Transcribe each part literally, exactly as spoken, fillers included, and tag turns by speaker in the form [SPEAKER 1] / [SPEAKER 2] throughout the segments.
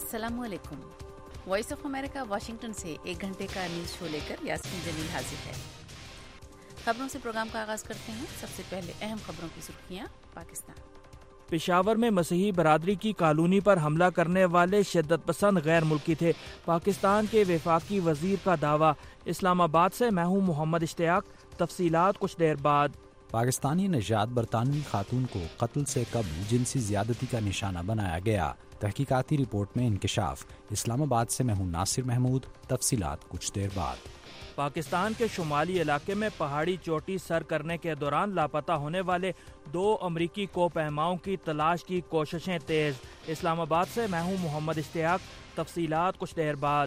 [SPEAKER 1] अस्सलाम वालेकुम। Voice of America Washington से एक घंटे का न्यूज़ शो लेकर यास्मीन जमील हाजिर है। खबरों से प्रोग्राम का आगाज करते हैं। सबसे पहले अहम खबरों की सुर्खियां। पाकिस्तान
[SPEAKER 2] पेशावर में मसीही बरादरी की कॉलोनी पर हमला करने वाले शिद्दत पसंद गैर मुल्की थे। पाकिस्तान के वफाकी वजीर का दावा। इस्लामाबाद से मैं हूं मोहम्मद इश्तियाक। तफसीलात कुछ देर बाद।
[SPEAKER 3] पाकिस्तानी नजात बरतानवी खातून को कत्ल से कबल जिनसी ज्यादती का निशाना बनाया गया। तहकीकाती रिपोर्ट में इंकशाफ। इस्लामाबाद से मैं हूं नासिर महमूद। तफसीलात कुछ देर बाद।
[SPEAKER 2] पाकिस्तान के शुमाली इलाके में पहाड़ी चोटी सर करने के दौरान लापता होने वाले दो अमरीकी कोपहमाओं की तलाश की कोशिशें तेज। इस्लामाबाद से मैं हूं मोहम्मद इश्तियाक। तफसीलात कुछ देर बाद।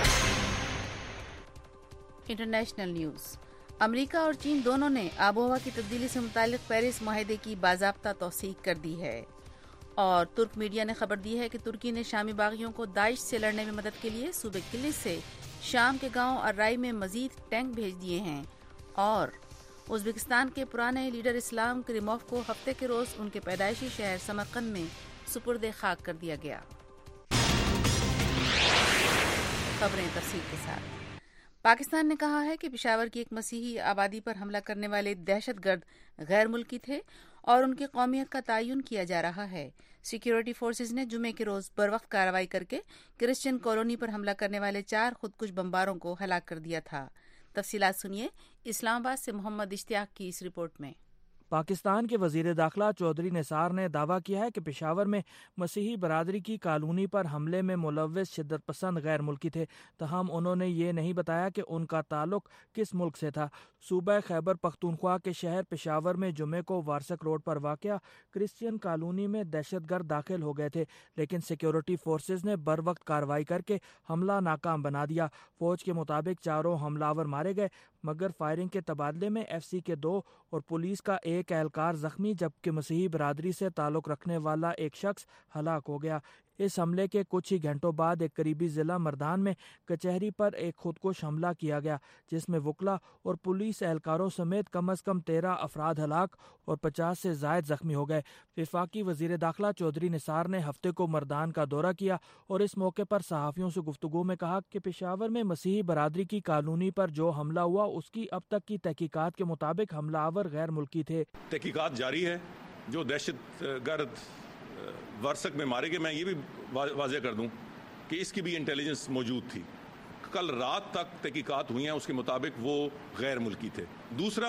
[SPEAKER 1] International news. अमेरिका और चीन दोनों ने आबोहवा की तब्दीली से मुतालिक पेरिस मुआहदे की बाज़ाब्ता तौसीक कर दी है। और तुर्क मीडिया ने खबर दी है कि तुर्की ने शामी बागियों को दाइश से लड़ने में मदद के लिए सूबे किलिस से शाम के गांव अर्राई में मजीद टैंक भेज दिए हैं। और उज़्बेकिस्तान के पुराने लीडर इस्लाम करीमोव को हफ्ते के रोज उनके पैदाइशी शहर समरकंद में सुपुर्द खाक कर दिया गया। खबरें तफसील के साथ। पाकिस्तान ने कहा है कि पेशावर की एक मसीही आबादी पर हमला करने वाले दहशतगर्द गैर मुल्की थे और उनकी कौमियत का तयन किया जा रहा है। सिक्योरिटी फोर्सेज ने जुमे के रोज बरवक्त कार्रवाई करके क्रिश्चियन कॉलोनी पर हमला करने वाले चार खुदकुश बमबारों को हलाक कर दिया था। तफसीलात सुनिए इस्लामाबाद से मोहम्मद इश्तियाक की इस रिपोर्ट में।
[SPEAKER 2] पाकिस्तान के वजीर दाखिला चौधरी निसार ने दावा किया है कि पेशावर में मसीही बरादरी की कॉलोनी पर हमले में मुलव्विस शिद्दत पसंद गैर मुल्की थे। तहम उन्होंने ये नहीं बताया कि उनका ताल्लुक किस मुल्क से था। सूबा खैबर पख्तूनख्वा के शहर पेशावर में जुमे को वारसक रोड पर वाक़या क्रिश्चियन कॉलोनी में दहशतगर्द दाखिल हो गए थे, लेकिन सिक्योरिटी फोर्सेज ने बर वक्त कार्रवाई करके हमला नाकाम बना दिया। फौज के मुताबिक चारों हमलावर मारे गए, मगर फायरिंग के तबादले में एफ सी के दो और पुलिस का एक एहलकार जख्मी, जबकि मसीही बरादरी से ताल्लुक रखने वाला एक शख्स हलाक हो गया। इस हमले के कुछ ही घंटों बाद एक करीबी जिला मर्दान में कचहरी पर एक खुदकुश हमला किया गया, जिसमें वकला और पुलिस एहलकारों समेत कम अज कम तेरह अफराद हलाक और पचास से जायद जख्मी हो गए। वफाकी वजीर दाखिला चौधरी निसार ने हफ्ते को मर्दान का दौरा किया और इस मौके पर सहाफ़ियों से गुफ्तगू में कहा कि पेशावर में मसीही बरादरी की कॉलोनी पर जो हमला हुआ उसकी अब तक की तहकीकात के मुताबिक हमलावर गैर मुल्की थे।
[SPEAKER 4] तहकीकात जारी है। जो दहशतगर्द वारसक में मारे गए, मैं ये भी वाज़ेह कर दूं कि इसकी भी इंटेलिजेंस मौजूद थी। कल रात तक तहकीकात हुई हैं, उसके मुताबिक वो गैर मुल्की थे। दूसरा,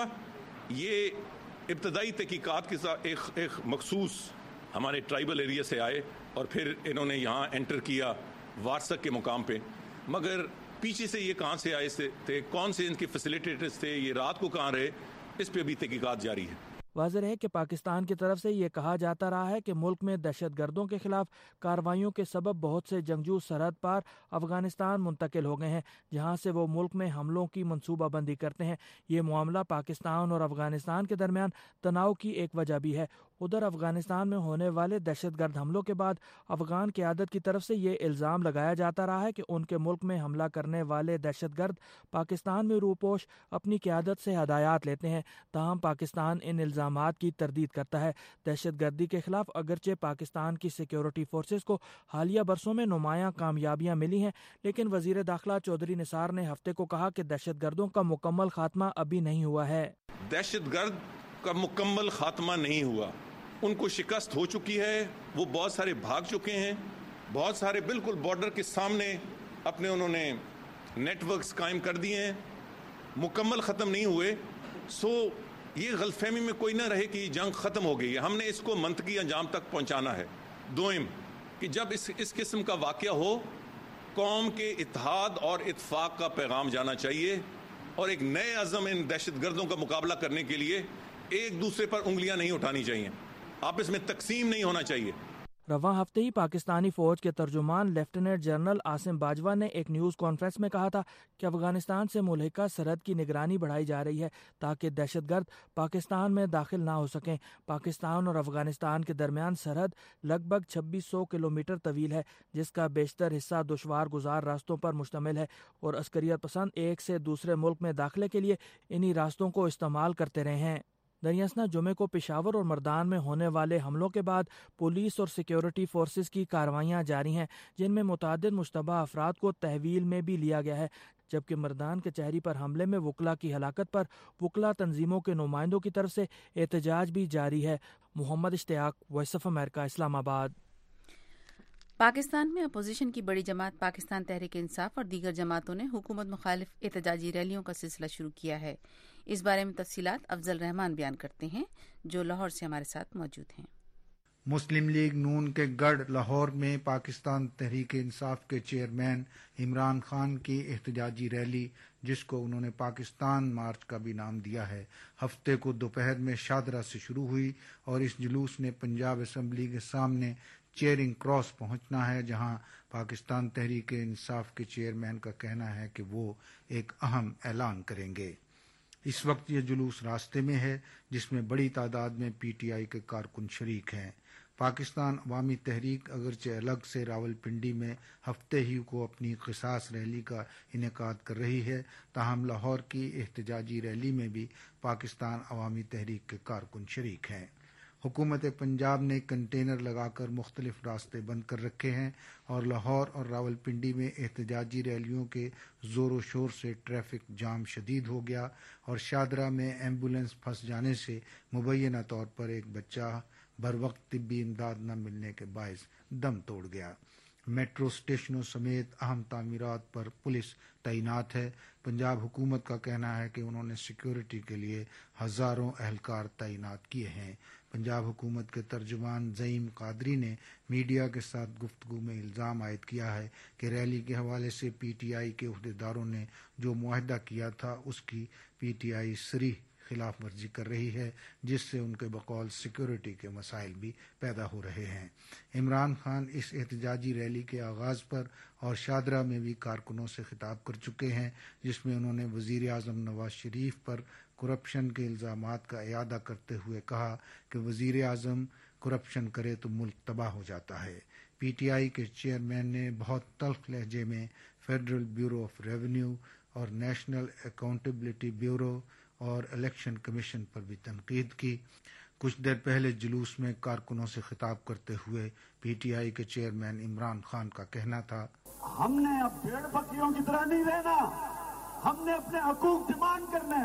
[SPEAKER 4] ये इब्तदाई तहकीकात के साथ एक एक मखसूस हमारे ट्राइबल एरिया से आए और फिर इन्होंने यहाँ एंटर किया वारसक के मुकाम पे, मगर पीछे से ये कहाँ से आए थे, कौन से इनके फैसिलिटेटर्स थे, ये रात को कहाँ रहे, इस पे भी तहकीकात जारी है।
[SPEAKER 2] वाज़ेह है कि पाकिस्तान की तरफ से ये कहा जाता रहा है कि मुल्क में दहशतगर्दों के खिलाफ कार्रवाइयों के सबब बहुत से जंगजू सरहद पार अफगानिस्तान मुंतकिल हो गए हैं, जहां से वो मुल्क में हमलों की मनसूबाबंदी करते हैं। ये मामला पाकिस्तान और अफगानिस्तान के दरमियान तनाव की एक वजह भी है। उधर अफगानिस्तान में होने वाले दहशतगर्द हमलों के बाद अफगान क़यादत की तरफ से ये इल्ज़ाम लगाया जाता रहा है कि उनके मुल्क में हमला करने वाले दहशतगर्द पाकिस्तान में रूपोश अपनी क़यादत से हदायत लेते हैं। ताहम पाकिस्तान इन इल्ज़ामात की तरदीद करता है। दहशतगर्दी के खिलाफ अगरचे पाकिस्तान की सिक्योरिटी फोर्सेज को हालिया बरसों में नुमायां कामयाबियां मिली हैं, लेकिन वजीर दाखिला चौधरी निसार ने हफ्ते को कहा कि दहशतगर्दों का मुकम्मल खात्मा अभी नहीं हुआ है।
[SPEAKER 4] दहशतगर्द का मुकम्मल खात्मा नहीं हुआ, उनको शिकस्त हो चुकी है। वो बहुत सारे भाग चुके हैं, बहुत सारे बिल्कुल बॉर्डर के सामने अपने उन्होंने नेटवर्क्स कायम कर दिए हैं, मुकम्मल ख़त्म नहीं हुए। सो ये गलतफहमी में कोई ना रहे कि जंग ख़त्म हो गई है। हमने इसको मंतकी अंजाम तक पहुंचाना है। दोइम कि जब इस इस किस्म का वाक़या हो, कौम के इत्तेहाद और इत्तेफाक का पैगाम जाना चाहिए और एक नए अज़म इन दहशतगर्दों का मुकाबला करने के लिए एक दूसरे पर उंगलियां नहीं उठानी चाहिए, आपस में तकसीम नहीं होना चाहिए।
[SPEAKER 2] रवां हफ्ते ही पाकिस्तानी फौज के तर्जुमान लेफ्टिनेंट जनरल आसिम बाजवा ने एक न्यूज़ कॉन्फ्रेंस में कहा था कि अफगानिस्तान से मुल्हिका सरहद की निगरानी बढ़ाई जा रही है ताकि दहशतगर्द पाकिस्तान में दाखिल ना हो सकें। पाकिस्तान और अफगानिस्तान के दरमियान सरहद लगभग छब्बीस सौ किलोमीटर तवील है, जिसका बेशतर हिस्सा दुश्वार गुजार रास्तों पर मुश्तमिल है और अस्करियत पसंद एक से दूसरे मुल्क में दाखिले के लिए इन्हीं रास्तों को इस्तेमाल करते रहे हैं। دریاسنا جمعے کو پشاور اور مردان میں ہونے والے حملوں کے بعد پولیس اور سیکیورٹی فورسز کی کارروائیاں جاری ہیں، جن میں متعدد مشتبہ افراد کو تحویل میں بھی لیا گیا ہے، جبکہ مردان کچہری پر حملے میں وکلا کی ہلاکت پر وکلا تنظیموں کے نمائندوں کی طرف سے احتجاج بھی جاری ہے۔ محمد اشتیاق، وائس آف امریکہ، اسلام آباد۔
[SPEAKER 1] پاکستان میں اپوزیشن کی بڑی جماعت پاکستان تحریک انصاف اور دیگر جماعتوں نے حکومت مخالف احتجاجی ریلیوں کا سلسلہ شروع کیا ہے۔ اس بارے میں تفصیلات افضل رحمان بیان کرتے ہیں، جو لاہور سے ہمارے ساتھ موجود ہیں۔
[SPEAKER 5] مسلم لیگ نون کے گڑھ لاہور میں پاکستان تحریک انصاف کے چیئرمین عمران خان کی احتجاجی ریلی، جس کو انہوں نے پاکستان مارچ کا بھی نام دیا ہے، ہفتے کو دوپہر میں شادرہ سے شروع ہوئی اور اس جلوس نے پنجاب اسمبلی کے سامنے چیئرنگ کراس پہنچنا ہے، جہاں پاکستان تحریک انصاف کے چیئرمین کا کہنا ہے کہ وہ ایک اہم اعلان کریں گے۔ اس وقت یہ جلوس راستے میں ہے، جس میں بڑی تعداد میں پی ٹی آئی کے کارکن شریک ہیں۔ پاکستان عوامی تحریک اگرچہ الگ سے راولپنڈی میں ہفتے ہی کو اپنی قصاص ریلی کا انعقاد کر رہی ہے، تاہم لاہور کی احتجاجی ریلی میں بھی پاکستان عوامی تحریک کے کارکن شریک ہیں۔ حکومت پنجاب نے کنٹینر لگا کر مختلف راستے بند کر رکھے ہیں اور لاہور اور راولپنڈی میں احتجاجی ریلیوں کے زور و شور سے ٹریفک جام شدید ہو گیا اور شادرہ میں ایمبولینس پھنس جانے سے مبینہ طور پر ایک بچہ بروقت طبی امداد نہ ملنے کے باعث دم توڑ گیا۔ میٹرو اسٹیشنوں سمیت اہم تعمیرات پر پولیس تعینات ہے۔ پنجاب حکومت کا کہنا ہے کہ انہوں نے سیکیورٹی کے لیے ہزاروں اہلکار تعینات کیے ہیں۔ پنجاب حکومت کے ترجمان زعیم قادری نے میڈیا کے ساتھ گفتگو میں الزام عائد کیا ہے کہ ریلی کے حوالے سے پی ٹی آئی کے عہدیداروں نے جو معاہدہ کیا تھا اس کی پی ٹی آئی صریح خلاف ورزی کر رہی ہے، جس سے ان کے بقول سیکیورٹی کے مسائل بھی پیدا ہو رہے ہیں۔ عمران خان اس احتجاجی ریلی کے آغاز پر اور شادرہ میں بھی کارکنوں سے خطاب کر چکے ہیں، جس میں انہوں نے وزیر اعظم نواز شریف پر کرپشن کے الزامات کا اعادہ کرتے ہوئے کہا کہ وزیر اعظم کرپشن کرے تو ملک تباہ ہو جاتا ہے۔ پی ٹی آئی کے چیئرمین نے بہت تلخ لہجے میں فیڈرل بیورو آف ریونیو اور نیشنل اکاؤنٹیبلٹی بیورو اور الیکشن کمیشن پر بھی تنقید کی۔ کچھ دیر پہلے جلوس میں کارکنوں سے خطاب کرتے ہوئے پی ٹی آئی کے چیئرمین عمران خان کا کہنا تھا،
[SPEAKER 6] ہم نے اب بھیڑ بکریوں کی طرح نہیں رہنا، ہم نے اپنے حقوق ڈیمانڈ کرنے،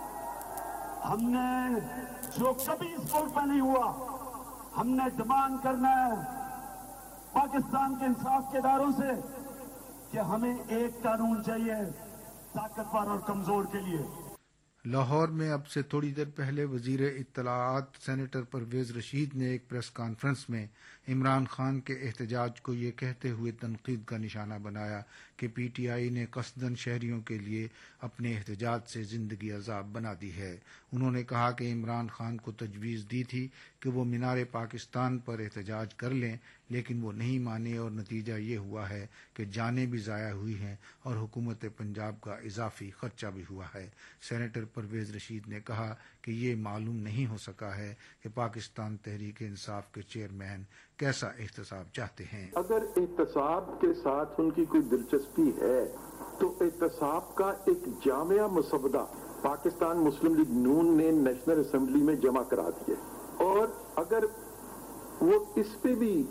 [SPEAKER 6] ہم نے جو کبھی اس ملک میں نہیں ہوا ہم نے ڈیمانڈ کرنا ہے پاکستان کے انصاف کے اداروں سے کہ ہمیں ایک قانون چاہیے طاقتور اور کمزور کے لیے۔
[SPEAKER 5] لاہور میں اب سے تھوڑی دیر پہلے وزیر اطلاعات سینیٹر پرویز رشید نے ایک پریس کانفرنس میں عمران خان کے احتجاج کو یہ کہتے ہوئے تنقید کا نشانہ بنایا کہ پی ٹی آئی نے قصداً شہریوں کے لیے اپنے احتجاج سے زندگی عذاب بنا دی ہے۔ انہوں نے کہا کہ عمران خان کو تجویز دی تھی کہ وہ مینار پاکستان پر احتجاج کر لیں، لیکن وہ نہیں مانے اور نتیجہ یہ ہوا ہے کہ جانیں بھی ضائع ہوئی ہیں اور حکومت پنجاب کا اضافی خرچہ بھی ہوا ہے۔ سینیٹر پرویز رشید نے کہا کہ یہ معلوم نہیں ہو سکا ہے کہ پاکستان تحریک انصاف کے چیئرمین کیسا احتساب چاہتے ہیں۔
[SPEAKER 7] اگر احتساب کے ساتھ ان کی کوئی دلچسپی ہے تو احتساب کا ایک جامعہ مسودہ پاکستان مسلم لیگ نون نے نیشنل اسمبلی میں جمع کرا دیے، اور اگر وہ اس پہ بھی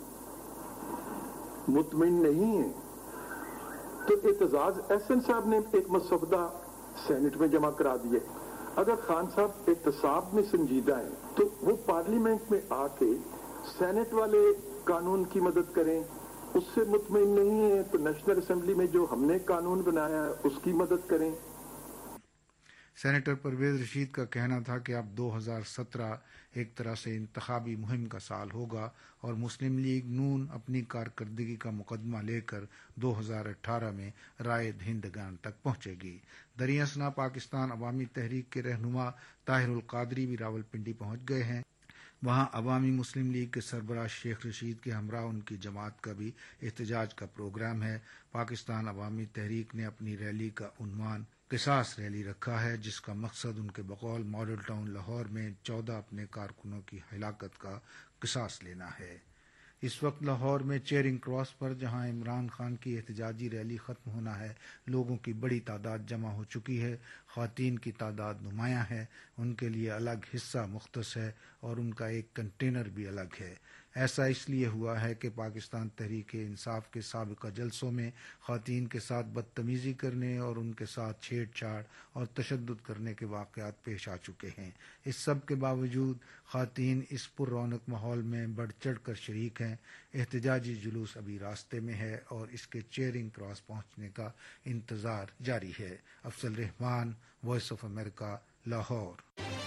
[SPEAKER 7] مطمئن نہیں ہے تو اعتزاز احسن صاحب نے ایک مسودہ سینٹ میں جمع کرا دیے۔ اگر خان صاحب احتساب میں سنجیدہ ہیں تو وہ پارلیمنٹ میں آ کے سینٹ والے قانون کی مدد کریں، اس سے مطمئن نہیں ہے تو نیشنل اسمبلی میں جو ہم نے قانون بنایا ہے اس کی مدد کریں۔
[SPEAKER 5] سینیٹر پرویز رشید کا کہنا تھا کہ اب دو ہزار سترہ ایک طرح سے انتخابی مہم کا سال ہوگا اور مسلم لیگ نون اپنی کارکردگی کا مقدمہ لے کر دو ہزار اٹھارہ میں رائے دہندگان تک پہنچے گی۔ دریاسنا پاکستان عوامی تحریک کے رہنما طاہر القادری بھی راولپنڈی پہنچ گئے ہیں۔ وہاں عوامی مسلم لیگ کے سربراہ شیخ رشید کے ہمراہ ان کی جماعت کا بھی احتجاج کا پروگرام ہے۔ پاکستان عوامی تحریک نے اپنی ریلی کا عنوان قصاص ریلی رکھا ہے، جس کا مقصد ان کے بقول ماڈل ٹاؤن لاہور میں چودہ اپنے کارکنوں کی ہلاکت کا قصاص لینا ہے۔ اس وقت لاہور میں چیرنگ کراس پر جہاں عمران خان کی احتجاجی ریلی ختم ہونا ہے لوگوں کی بڑی تعداد جمع ہو چکی ہے. خواتین کی تعداد نمایاں ہے, ان کے لیے الگ حصہ مختص ہے اور ان کا ایک کنٹینر بھی الگ ہے. ایسا اس لیے ہوا ہے کہ پاکستان تحریک انصاف کے سابقہ جلسوں میں خواتین کے ساتھ بدتمیزی کرنے اور ان کے ساتھ چھیڑ چھاڑ اور تشدد کرنے کے واقعات پیش آ چکے ہیں. اس سب کے باوجود خواتین اس پر رونق ماحول میں بڑھ چڑھ کر شریک ہیں. احتجاجی جلوس ابھی راستے میں ہے اور اس کے چیرنگ کراس پہنچنے کا انتظار جاری ہے. Afzal Rehman, voice of America, Lahore.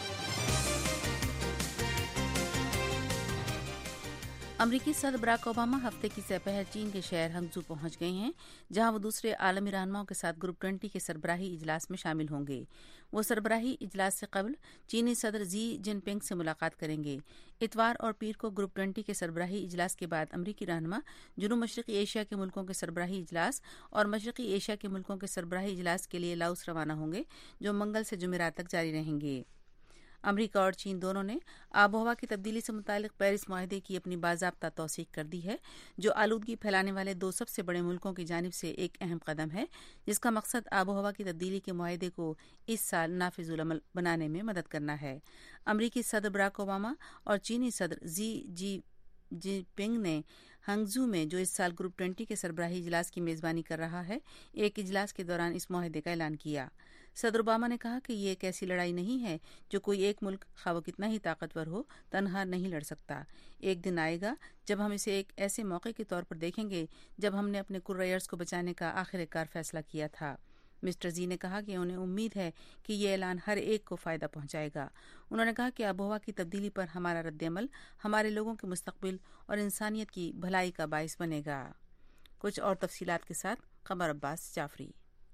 [SPEAKER 1] امریکی صدر براک اوباما ہفتے کی سہ پہر چین کے شہر ہنگزو پہنچ گئے ہیں جہاں وہ دوسرے عالمی رہنماؤں کے ساتھ گروپ ٹوئنٹی کے سربراہی اجلاس میں شامل ہوں گے. وہ سربراہی اجلاس سے قبل چینی صدر زی جن پنگ سے ملاقات کریں گے. اتوار اور پیر کو گروپ ٹوئنٹی کے سربراہی اجلاس کے بعد امریکی رہنما جنوب مشرقی ایشیا کے ملکوں کے سربراہی اجلاس اور مشرقی ایشیا کے ملکوں کے سربراہی اجلاس کے لیے لاؤس روانہ ہوں گے جو منگل سے جمعرات تک جاری رہیں گے. امریکہ اور چین دونوں نے آب و ہوا کی تبدیلی سے متعلق پیرس معاہدے کی اپنی باضابطہ توثیق کر دی ہے جو آلودگی پھیلانے والے دو سب سے بڑے ملکوں کی جانب سے ایک اہم قدم ہے جس کا مقصد آب و ہوا کی تبدیلی کے معاہدے کو اس سال نافذ العمل بنانے میں مدد کرنا ہے. امریکی صدر براک اوباما اور چینی صدر زی جی جن پنگ نے ہنگزو میں جو اس سال گروپ ٹوئنٹی کے سربراہی اجلاس کی میزبانی کر رہا ہے ایک اجلاس کے دوران اس معاہدے کا اعلان کیا. صدر اوباما نے کہا کہ یہ ایک ایسی لڑائی نہیں ہے جو کوئی ایک ملک خواہ وہ کتنا ہی طاقتور ہو تنہا نہیں لڑ سکتا. ایک دن آئے گا جب ہم اسے ایک ایسے موقع کے طور پر دیکھیں گے جب ہم نے اپنے کرایرز کو بچانے کا آخر کار فیصلہ کیا تھا. مسٹر زی نے کہا کہ انہیں امید ہے کہ یہ اعلان ہر ایک کو فائدہ پہنچائے گا. انہوں نے کہا کہ آب و ہوا کی تبدیلی پر ہمارا رد عمل ہمارے لوگوں کے مستقبل اور انسانیت کی بھلائی کا باعث بنے گا. کچھ اور تفصیلات کے ساتھ قمر عباس جعفری.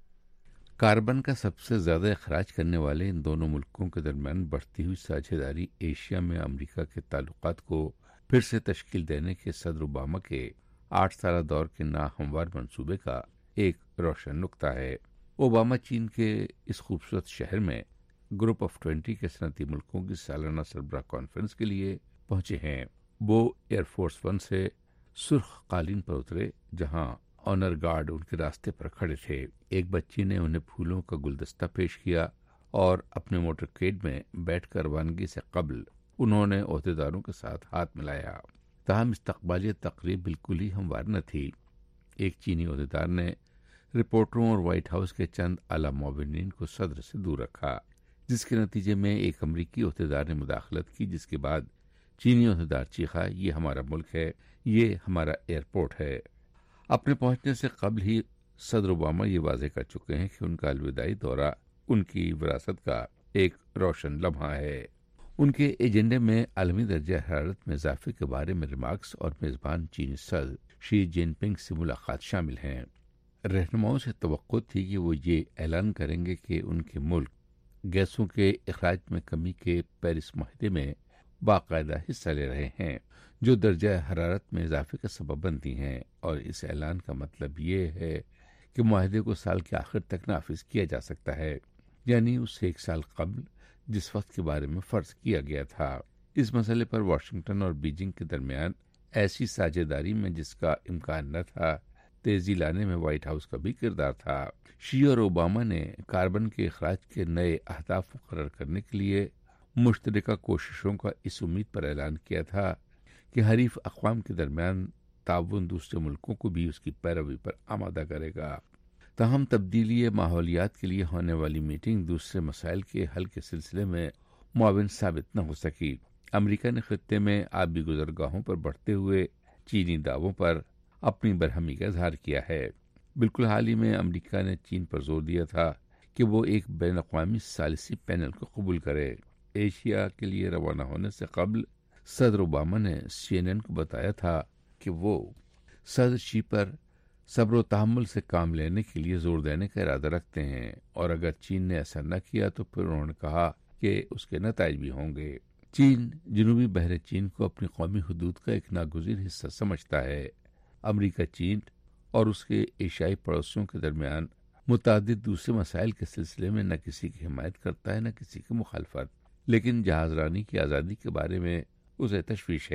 [SPEAKER 8] کاربن کا سب سے زیادہ اخراج کرنے والے ان دونوں ملکوں کے درمیان بڑھتی ہوئی ساجھیداری ایشیا میں امریکہ کے تعلقات کو پھر سے تشکیل دینے کے صدر اوباما کے آٹھ سالہ دور کے ناہموار منصوبے کا ایک روشن نقطہ ہے. اوباما چین کے اس خوبصورت شہر میں گروپ آف ٹوئنٹی کے صنعتی ملکوں کی سالانہ سربراہ کانفرنس کے لیے پہنچے ہیں. وہ ایئر فورس ون سے سرخ قالین پر اترے جہاں آنر گارڈ ان کے راستے پر کھڑے تھے. ایک بچی نے انہیں پھولوں کا گلدستہ پیش کیا اور اپنے موٹر کیڈ میں بیٹھ کر روانگی سے قبل انہوں نے عہدیداروں کے ساتھ ہاتھ ملایا. تاہم استقبالیہ تقریب بالکل ہی ہموار نہ تھی. ایک چینی عہدیدار نے رپورٹروں اور وائٹ ہاؤس کے چند اعلی معاونین کو صدر سے دور رکھا جس کے نتیجے میں ایک امریکی عہدیدار نے مداخلت کی جس کے بعد چینی عہدیدار چیخا، یہ ہمارا ملک ہے، یہ ہمارا ایئرپورٹ ہے. اپنے پہنچنے سے قبل ہی صدر اوباما یہ واضح کر چکے ہیں کہ ان کا الوداعی دورہ ان کی وراثت کا ایک روشن لمحہ ہے. ان کے ایجنڈے میں عالمی درجہ حرارت میں اضافے کے بارے میں ریمارکس اور میزبان چینی صدر شی جن پنگ سے ملاقات شامل ہیں. رہنماؤں سے توقع تھی کہ وہ یہ اعلان کریں گے کہ ان کے ملک گیسوں کے اخراج میں کمی کے پیرس معاہدے میں باقاعدہ حصہ لے رہے ہیں جو درجہ حرارت میں اضافے کا سبب بنتی ہیں، اور اس اعلان کا مطلب یہ ہے کہ معاہدے کو سال کے آخر تک نافذ کیا جا سکتا ہے، یعنی اس سے ایک سال قبل جس وقت کے بارے میں فرض کیا گیا تھا. اس مسئلے پر واشنگٹن اور بیجنگ کے درمیان ایسی ساجھیداری میں جس کا امکان نہ تھا تیزی لانے میں وائٹ ہاؤس کا بھی کردار تھا. شی اور اوباما نے کاربن کے اخراج کے نئے اہداف مقرر کرنے کے لیے مشترکہ کوششوں کا اس امید پر اعلان کیا تھا کہ حریف اقوام کے درمیان تعاون دوسرے ملکوں کو بھی اس کی پیروی پر آمادہ کرے گا. تاہم تبدیلی ماحولیات کے لیے ہونے والی میٹنگ دوسرے مسائل کے حل کے سلسلے میں معاون ثابت نہ ہو سکی. امریکہ نے خطے میں آبی گزرگاہوں پر بڑھتے ہوئے چینی دعووں پر اپنی برہمی کا اظہار کیا ہے. بالکل حال ہی میں امریکہ نے چین پر زور دیا تھا کہ وہ ایک بین الاقوامی ثالثی پینل کو قبول کرے. ایشیا کے لیے روانہ ہونے سے قبل صدر اوباما نے سی این این کو بتایا تھا کہ وہ صدر شی پر صبر و تحمل سے کام لینے کے لیے زور دینے کا ارادہ رکھتے ہیں، اور اگر چین نے ایسا نہ کیا تو پھر انہوں نے کہا کہ اس کے نتائج بھی ہوں گے. چین جنوبی بحر چین کو اپنی قومی حدود کا ایک ناگزیر حصہ سمجھتا ہے. امریکہ چین اور اس کے ایشیائی پڑوسیوں کے درمیان متعدد دوسرے مسائل کے سلسلے میں نہ کسی کی حمایت کرتا ہے نہ کسی کی مخالفت، لیکن جہاز رانی کی آزادی کے بارے میں اسے تشویش ہے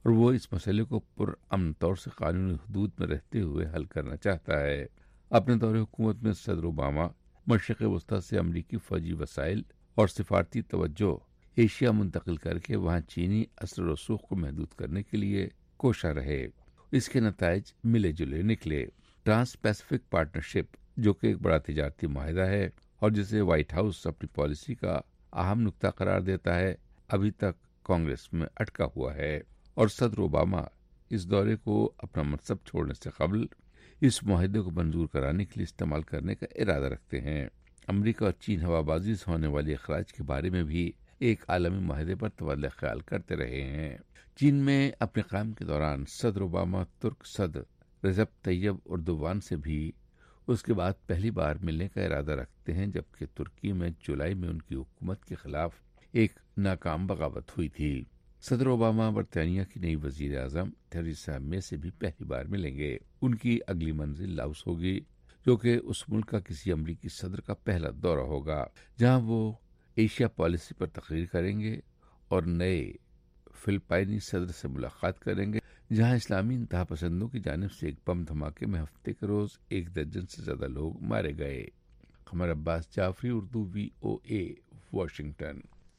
[SPEAKER 8] اور وہ اس مسئلے کو پرامن طور سے قانونی حدود میں رہتے ہوئے حل کرنا چاہتا ہے۔ اپنے دور حکومت میں صدر اوباما مشرق وسطی سے امریکی فوجی وسائل اور سفارتی توجہ ایشیا منتقل کر کے وہاں چینی اثر و رسوخ کو محدود کرنے کے لیے کوشاں رہے۔ اس کے نتائج ملے جلے نکلے۔ ٹرانس پیسفک پارٹنرشپ، جو کہ ایک بڑا تجارتی معاہدہ ہے اور جسے وائٹ ہاؤس اپنی پالیسی کا اہم نقطہ قرار دیتا ہے، ابھی تک کانگریس میں اٹکا ہوا ہے، اور صدر اوباما اس دورے کو اپنا منصب چھوڑنے سے قبل اس معاہدے کو منظور کرانے کے لیے استعمال کرنے کا ارادہ رکھتے ہیں۔ امریکہ اور چین ہوا بازی سے ہونے والی اخراج کے بارے میں بھی ایک عالمی معاہدے پر تبادلہ خیال کرتے رہے ہیں۔ چین میں اپنے قیام کے دوران صدر اوباما ترک صدر رجب طیب اردوغان سے بھی اس کے بعد پہلی بار ملنے کا ارادہ رکھتے ہیں، جبکہ ترکی میں جولائی میں ان کی حکومت کے خلاف ایک ناکام بغاوت ہوئی تھی۔ صدر اوباما برطانیہ کی نئی وزیر اعظم تھریسا مے سے بھی پہلی بار ملیں گے۔ ان کی اگلی منزل لاؤس ہوگی، جو کہ اس ملک کا کسی امریکی صدر کا پہلا دورہ ہوگا، جہاں وہ ایشیا پالیسی پر تقریر کریں گے اور نئے فلپائنی صدر سے ملاقات کریں گے، جہاں اسلامی انتہا پسندوں کی جانب سے ایک بم دھماکے میں ہفتے کے روز ایک درجن سے زیادہ لوگ مارے گئے۔ Qamar Abbas Jafri, Urdu, V O A, Washington.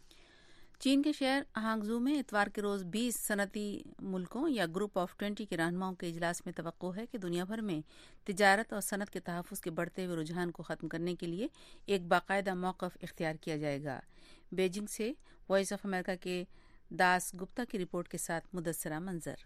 [SPEAKER 1] چین کے شہر ہانگزو میں اتوار کے روز بیس صنعتی ملکوں یا گروپ آف ٹوینٹی کے رہنماؤں کے اجلاس میں توقع ہے کہ دنیا بھر میں تجارت اور صنعت کے تحفظ کے بڑھتے ہوئے رجحان کو ختم کرنے کے لیے ایک باقاعدہ موقف اختیار کیا جائے گا۔ بیجنگ سے وائس آف امریکہ کے داس گپتا کی رپورٹ کے ساتھ مدثرہ منظر۔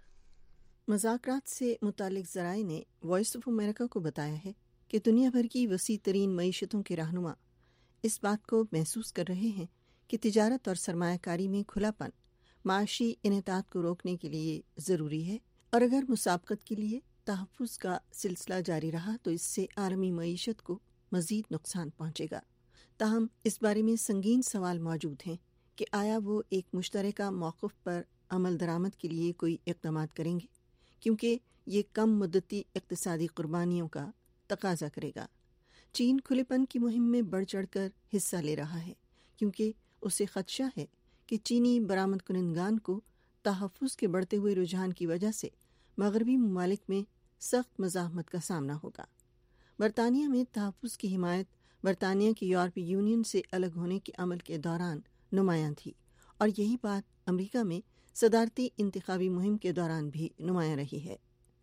[SPEAKER 9] مذاکرات سے متعلق ذرائع نے وائس آف امریکہ کو بتایا ہے کہ دنیا بھر کی وسیع ترین معیشتوں کے رہنما اس بات کو محسوس کر رہے ہیں کہ تجارت اور سرمایہ کاری میں کھلا پن معاشی انحطاط کو روکنے کے لیے ضروری ہے، اور اگر مسابقت کے لیے تحفظ کا سلسلہ جاری رہا تو اس سے عالمی معیشت کو مزید نقصان پہنچے گا۔ تاہم اس بارے میں سنگین سوال موجود ہیں کہ آیا وہ ایک مشترکہ موقف پر عمل درآمد کے لیے کوئی اقدامات کریں گے، کیونکہ یہ کم مدتی اقتصادی قربانیوں کا تقاضا کرے گا۔ چین کھلے پن کی مہم میں بڑھ چڑھ کر حصہ لے رہا ہے، کیونکہ اسے خدشہ ہے کہ چینی برآمد کنندگان کو تحفظ کے بڑھتے ہوئے رجحان کی وجہ سے مغربی ممالک میں سخت مزاحمت کا سامنا ہوگا۔ برطانیہ میں تحفظ کی حمایت برطانیہ کی یورپی یونین سے الگ ہونے کے عمل کے دوران نمایاں تھی، اور یہی بات امریکہ میں صدارتی انتخابی مہم کے دوران بھی نمایاں رہی ہے۔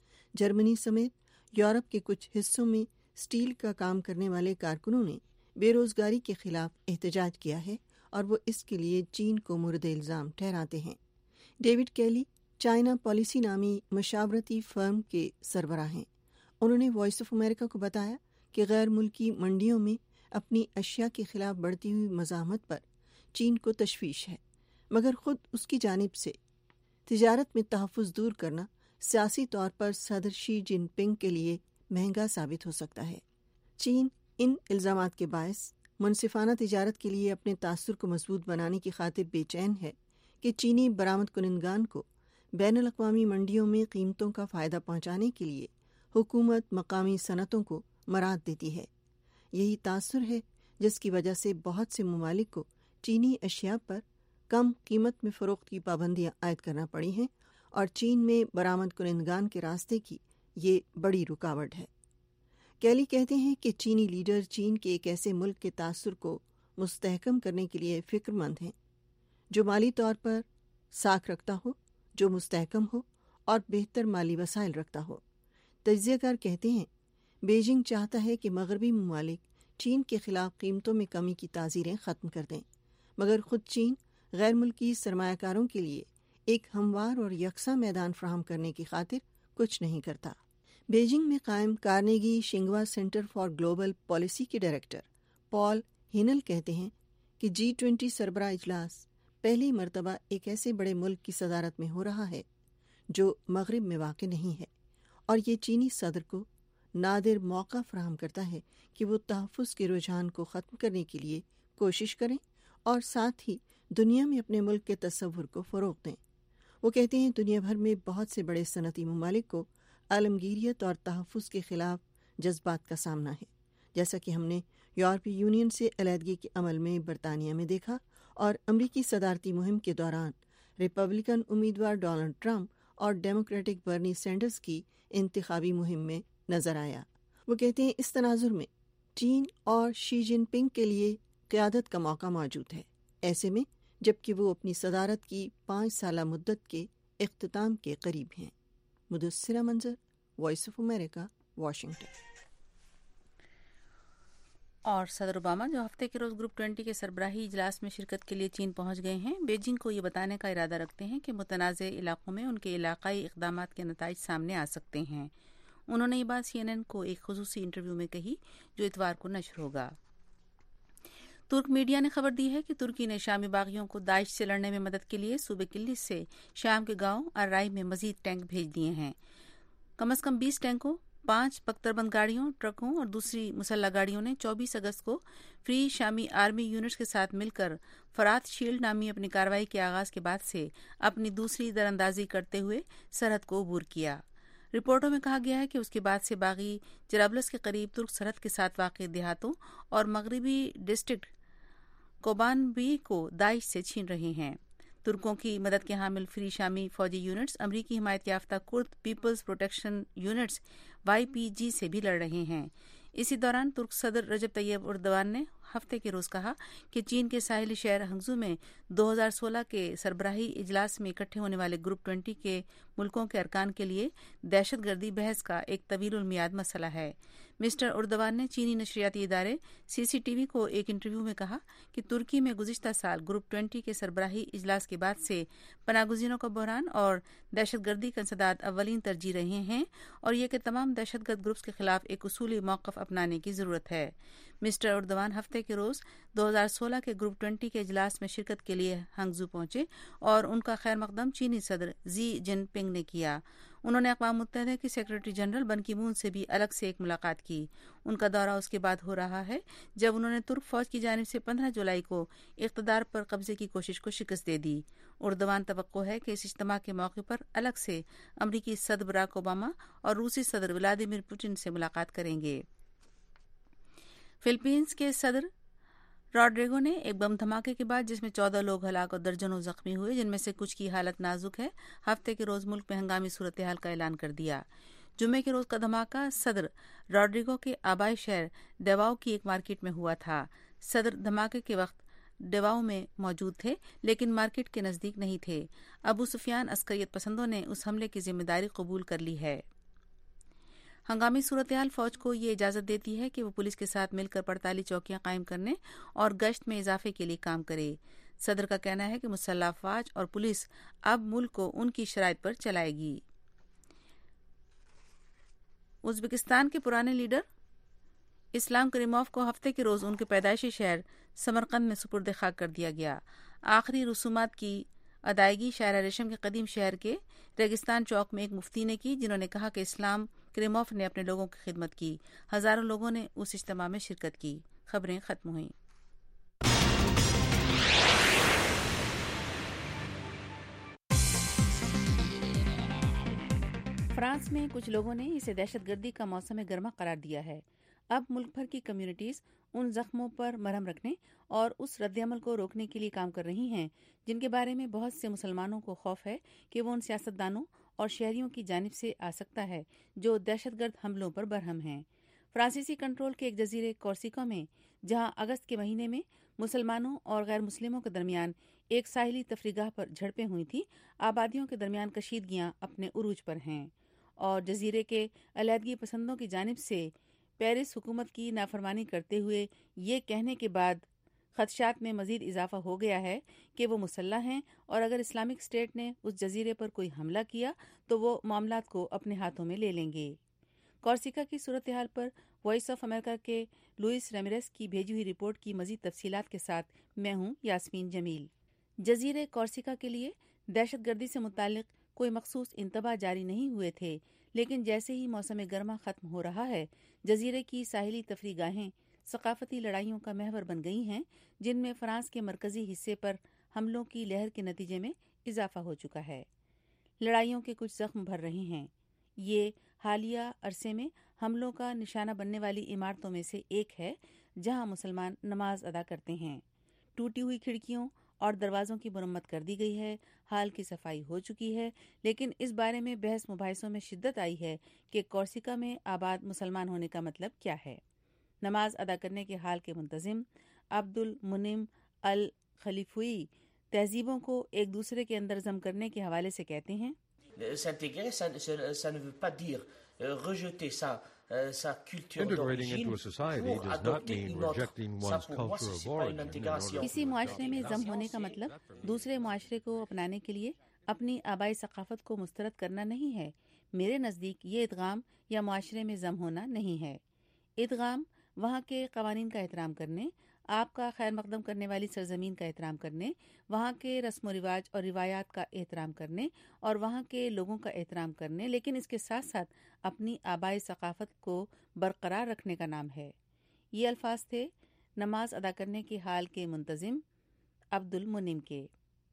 [SPEAKER 9] جرمنی سمیت یورپ کے کچھ حصوں میں اسٹیل کا کام کرنے والے کارکنوں نے بے روزگاری کے خلاف احتجاج کیا ہے، اور وہ اس کے لیے چین کو مورد الزام ٹھہراتے ہیں۔ ڈیوڈ کیلی چائنا پالیسی نامی مشاورتی فرم کے سربراہ ہیں۔ انہوں نے وائس آف امریکہ کو بتایا کہ غیر ملکی منڈیوں میں اپنی اشیاء کے خلاف بڑھتی ہوئی مزاحمت پر چین کو تشویش ہے، مگر خود اس کی جانب سے تجارت میں تحفظ دور کرنا سیاسی طور پر صدر شی جن پنگ کے لیے مہنگا ثابت ہو سکتا ہے۔ چین ان الزامات کے باعث منصفانہ تجارت کے لیے اپنے تاثر کو مضبوط بنانے کی خاطر بے چین ہے کہ چینی برآمد کنندگان کو بین الاقوامی منڈیوں میں قیمتوں کا فائدہ پہنچانے کے لیے حکومت مقامی صنعتوں کو مراعات دیتی ہے۔ یہی تاثر ہے جس کی وجہ سے بہت سے ممالک کو چینی اشیاء پر کم قیمت میں فروخت کی پابندیاں عائد کرنا پڑی ہیں، اور چین میں برآمد کنندگان کے راستے کی یہ بڑی رکاوٹ ہے۔ کیلی کہتے ہیں کہ چینی لیڈر چین کے ایک ایسے ملک کے تاثر کو مستحکم کرنے کے لیے فکر مند ہیں جو مالی طور پر ساکھ رکھتا ہو، جو مستحکم ہو اور بہتر مالی وسائل رکھتا ہو۔ تجزیہ کار کہتے ہیں بیجنگ چاہتا ہے کہ مغربی ممالک چین کے خلاف قیمتوں میں کمی کی تعزیریں ختم کر دیں، مگر خود چین غیر ملکی سرمایہ کاروں کے لیے ایک ہموار اور یکساں میدان فراہم کرنے کی خاطر کچھ نہیں کرتا۔ بیجنگ میں قائم کارنیگی شنگوا سینٹر فار گلوبل پالیسی کے ڈائریکٹر پال ہینل کہتے ہیں کہ جی ٹوینٹی سربراہ اجلاس پہلی مرتبہ ایک ایسے بڑے ملک کی صدارت میں ہو رہا ہے جو مغرب میں واقع نہیں ہے، اور یہ چینی صدر کو نادر موقع فراہم کرتا ہے کہ وہ تحفظ کے رجحان کو ختم کرنے کے لیے کوشش کریں اور ساتھ ہی دنیا میں اپنے ملک کے تصور کو فروغ دیں۔ وہ کہتے ہیں دنیا بھر میں بہت سے بڑے صنعتی ممالک کو عالمگیریت اور تحفظ کے خلاف جذبات کا سامنا ہے، جیسا کہ ہم نے یورپی یونین سے علیحدگی کے عمل میں برطانیہ میں دیکھا، اور امریکی صدارتی مہم کے دوران ریپبلکن امیدوار ڈونلڈ ٹرمپ اور ڈیموکریٹک برنی سینڈرز کی انتخابی مہم میں نظر آیا۔ وہ کہتے ہیں اس تناظر میں چین اور شی جن پنگ کے لیے قیادت کا موقع موجود ہے، ایسے میں جبکہ وہ اپنی صدارت کی پانچ سالہ مدت کے اختتام کے قریب ہیں۔ مدثرہ منظر، وائس آف امریکہ، واشنگٹن۔
[SPEAKER 1] اور صدر اوباما جو ہفتے کے روز گروپ ٹوئنٹی کے سربراہی اجلاس میں شرکت کے لیے چین پہنچ گئے ہیں، بیجنگ کو یہ بتانے کا ارادہ رکھتے ہیں کہ متنازع علاقوں میں ان کے علاقائی اقدامات کے نتائج سامنے آ سکتے ہیں۔ انہوں نے یہ بات سی این این کو ایک خصوصی انٹرویو میں کہی جو اتوار کو نشر ہوگا۔ ترک میڈیا نے خبر دی ہے کہ ترکی نے شامی باغیوں کو داعش سے لڑنے میں مدد کے لیے صوبے کلس سے شام کے گاؤں ارائی میں مزید ٹینک بھیج دیے ہیں۔ کم از کم بیس ٹینکوں، پانچ بختربند گاڑیوں، ٹرکوں اور دوسری مسلح گاڑیوں نے چوبیس اگست کو فری شامی آرمی یونٹس کے ساتھ مل کر فرات شیلڈ نامی اپنی کارروائی کے آغاز کے بعد سے اپنی دوسری دراندازی کرتے ہوئے سرحد کو عبور کیا۔ رپورٹوں میں کہا گیا ہے کہ اس کے بعد سے باغی جرابلس کے قریب ترک سرحد کے ساتھ واقع دیہاتوں اور مغربی ڈسٹرکٹ کوبانبی کو داعش سے چھین رہے ہیں۔ ترکوں کی مدد کے حامل فری شامی فوجی یونٹس امریکی حمایت یافتہ کرد people's protection units Y P G سے بھی لڑ رہے ہیں۔ اسی دوران ترک صدر رجب طیب اردوان نے ہفتے کے روز کہا کہ چین کے ساحلی شہر ہنگزو میں دو ہزار سولہ کے سربراہی اجلاس میں اکٹھے ہونے والے گروپ ٹوئنٹی کے ملکوں کے ارکان کے لیے دہشت گردی بحث کا ایک طویل المیاد مسئلہ ہے۔ مسٹر اردوان نے چینی نشریاتی ادارے سی سی ٹی وی کو ایک انٹرویو میں کہا کہ ترکی میں گزشتہ سال گروپ ٹوئنٹی کے سربراہی اجلاس کے بعد سے پناہ گزینوں کا بحران اور دہشت گردی کا انسداد اولین ترجیح رہے ہیں اور یہ کہ تمام دہشت گرد گروپس کے خلاف ایک اصولی موقف اپنانے کی ضرورت ہے۔ مسٹر اردوان ہفتے کے روز دو ہزار سولہ کے گروپ ٹوئنٹی کے اجلاس میں شرکت کے لیے ہنگزو پہنچے اور ان کا خیر مقدم چینی صدر زی جن پنگ نے کیا۔ انہوں نے اقوام متحدہ کی سیکرٹری جنرل بن کی مون سے بھی الگ سے ایک ملاقات کی۔ ان کا دورہ اس کے بعد ہو رہا ہے جب انہوں نے ترک فوج کی جانب سے پندرہ جولائی کو اقتدار پر قبضے کی کوشش کو شکست دے دی۔ اردوان توقع ہے کہ اس اجتماع کے موقع پر الگ سے امریکی صدر براک اوباما اور روسی صدر ولادیمیر پوٹن سے ملاقات کریں گے۔ فلپینز کے صدر راڈریگو نے ایک بم دھماکے کے بعد جس میں چودہ لوگ ہلاک اور درجنوں زخمی ہوئے جن میں سے کچھ کی حالت نازک ہے، ہفتے کے روز ملک میں ہنگامی صورتحال کا اعلان کر دیا۔ جمعے کے روز کا دھماکہ صدر راڈریگو کے آبائی شہر ڈیواؤ کی ایک مارکیٹ میں ہوا تھا۔ صدر دھماکے کے وقت ڈیواؤ میں موجود تھے لیکن مارکیٹ کے نزدیک نہیں تھے۔ ابو سفیان عسکریت پسندوں نے اس حملے کی ذمہ داری قبول کر لی ہے۔ ہنگامی صورتحال فوج کو یہ اجازت دیتی ہے کہ وہ پولیس کے ساتھ مل کر پڑتالی چوکیاں قائم کرنے اور گشت میں اضافے کے لیے کام کرے۔ صدر کا کہنا ہے کہ مسلح افواج اور پولیس اب ملک کو ان کی شرائط پر چلائے گی۔ ازبکستان کے پرانے لیڈر اسلام کریموف کو ہفتے کے روز ان کے پیدائشی شہر سمرقند میں سپرد خاک کر دیا گیا۔ آخری رسومات کی ادائیگی شاہراہ ریشم کے قدیم شہر کے ریگستان چوک میں ایک مفتی نے کی جنہوں نے کہا کہ اسلام کریموف نے اپنے لوگوں کی خدمت کی۔ ہزاروں لوگوں نے اس اجتماع میں شرکت کی۔ خبریں ختم ہوئیں۔ فرانس میں کچھ لوگوں نے اسے دہشت گردی کا موسم گرما قرار دیا ہے۔ اب ملک بھر کی کمیونٹیز ان زخموں پر مرہم رکھنے اور اس رد عمل کو روکنے کے لیے کام کر رہی ہیں جن کے بارے میں بہت سے مسلمانوں کو خوف ہے کہ وہ ان سیاستدانوں اور شہریوں کی جانب سے آ سکتا ہے جو دہشت گرد حملوں پر برہم ہیں۔ فرانسیسی کنٹرول کے ایک جزیرے کورسیکا میں جہاں اگست کے مہینے میں مسلمانوں اور غیر مسلموں کے درمیان ایک ساحلی تفریح گاہ پر جھڑپیں ہوئی تھیں، آبادیوں کے درمیان کشیدگیاں اپنے عروج پر ہیں اور جزیرے کے علیحدگی پسندوں کی جانب سے پیرس حکومت کی نافرمانی کرتے ہوئے یہ کہنے کے بعد خدشات میں مزید اضافہ ہو گیا ہے کہ وہ مسلح ہیں اور اگر اسلامک اسٹیٹ نے اس جزیرے پر کوئی حملہ کیا تو وہ معاملات کو اپنے ہاتھوں میں لے لیں گے۔ کورسیکا کی صورتحال پر وائس آف امریکہ کے لوئس ریمیرس کی بھیجی ہوئی رپورٹ کی مزید تفصیلات کے ساتھ میں ہوں یاسمین جمیل۔ جزیرے کورسیکا کے لیے دہشت گردی سے متعلق کوئی مخصوص انتباہ جاری نہیں ہوئے تھے، لیکن جیسے ہی موسم گرما ختم ہو رہا ہے جزیرے کی ساحلی تفریح گاہیں ثقافتی لڑائیوں کا محور بن گئی ہیں جن میں فرانس کے مرکزی حصے پر حملوں کی لہر کے نتیجے میں اضافہ ہو چکا ہے۔ لڑائیوں کے کچھ زخم بھر رہے ہیں۔ یہ حالیہ عرصے میں حملوں کا نشانہ بننے والی عمارتوں میں سے ایک ہے جہاں مسلمان نماز ادا کرتے ہیں۔ ٹوٹی ہوئی کھڑکیوں اور دروازوں کی مرمت کر دی گئی ہے، حال کی صفائی ہو چکی ہے، لیکن اس بارے میں بحث مباحثوں میں شدت آئی ہے کہ کورسیکا میں آباد مسلمان ہونے کا مطلب کیا ہے۔ نماز ادا کرنے کے حال کے منتظم عبد المنعم الخلیفوی تہذیبوں کو ایک دوسرے کے اندر ضم کرنے کے حوالے سے کہتے ہیں،
[SPEAKER 10] s'intégrer, ça, ça, ça ne veut pas dire euh, rejeter sa, euh, sa culture d'origine pour adopter une autre. Ça, pour moi, c'est pas une intégration.
[SPEAKER 1] کسی معاشرے میں ضم ہونے کا مطلب دوسرے معاشرے کو اپنانے کے لیے اپنی آبائی ثقافت کو مسترد کرنا نہیں ہے۔ میرے نزدیک یہ ادغام یا معاشرے میں ضم ہونا نہیں ہے۔ ادغام وہاں کے قوانین کا احترام کرنے، آپ کا خیر مقدم کرنے والی سرزمین کا احترام کرنے، وہاں کے رسم و رواج اور روایات کا احترام کرنے اور وہاں کے لوگوں کا احترام کرنے، لیکن اس کے ساتھ ساتھ اپنی آبائی ثقافت کو برقرار رکھنے کا نام ہے۔ یہ الفاظ تھے نماز ادا کرنے کے حال کے منتظم عبد المنعم کے۔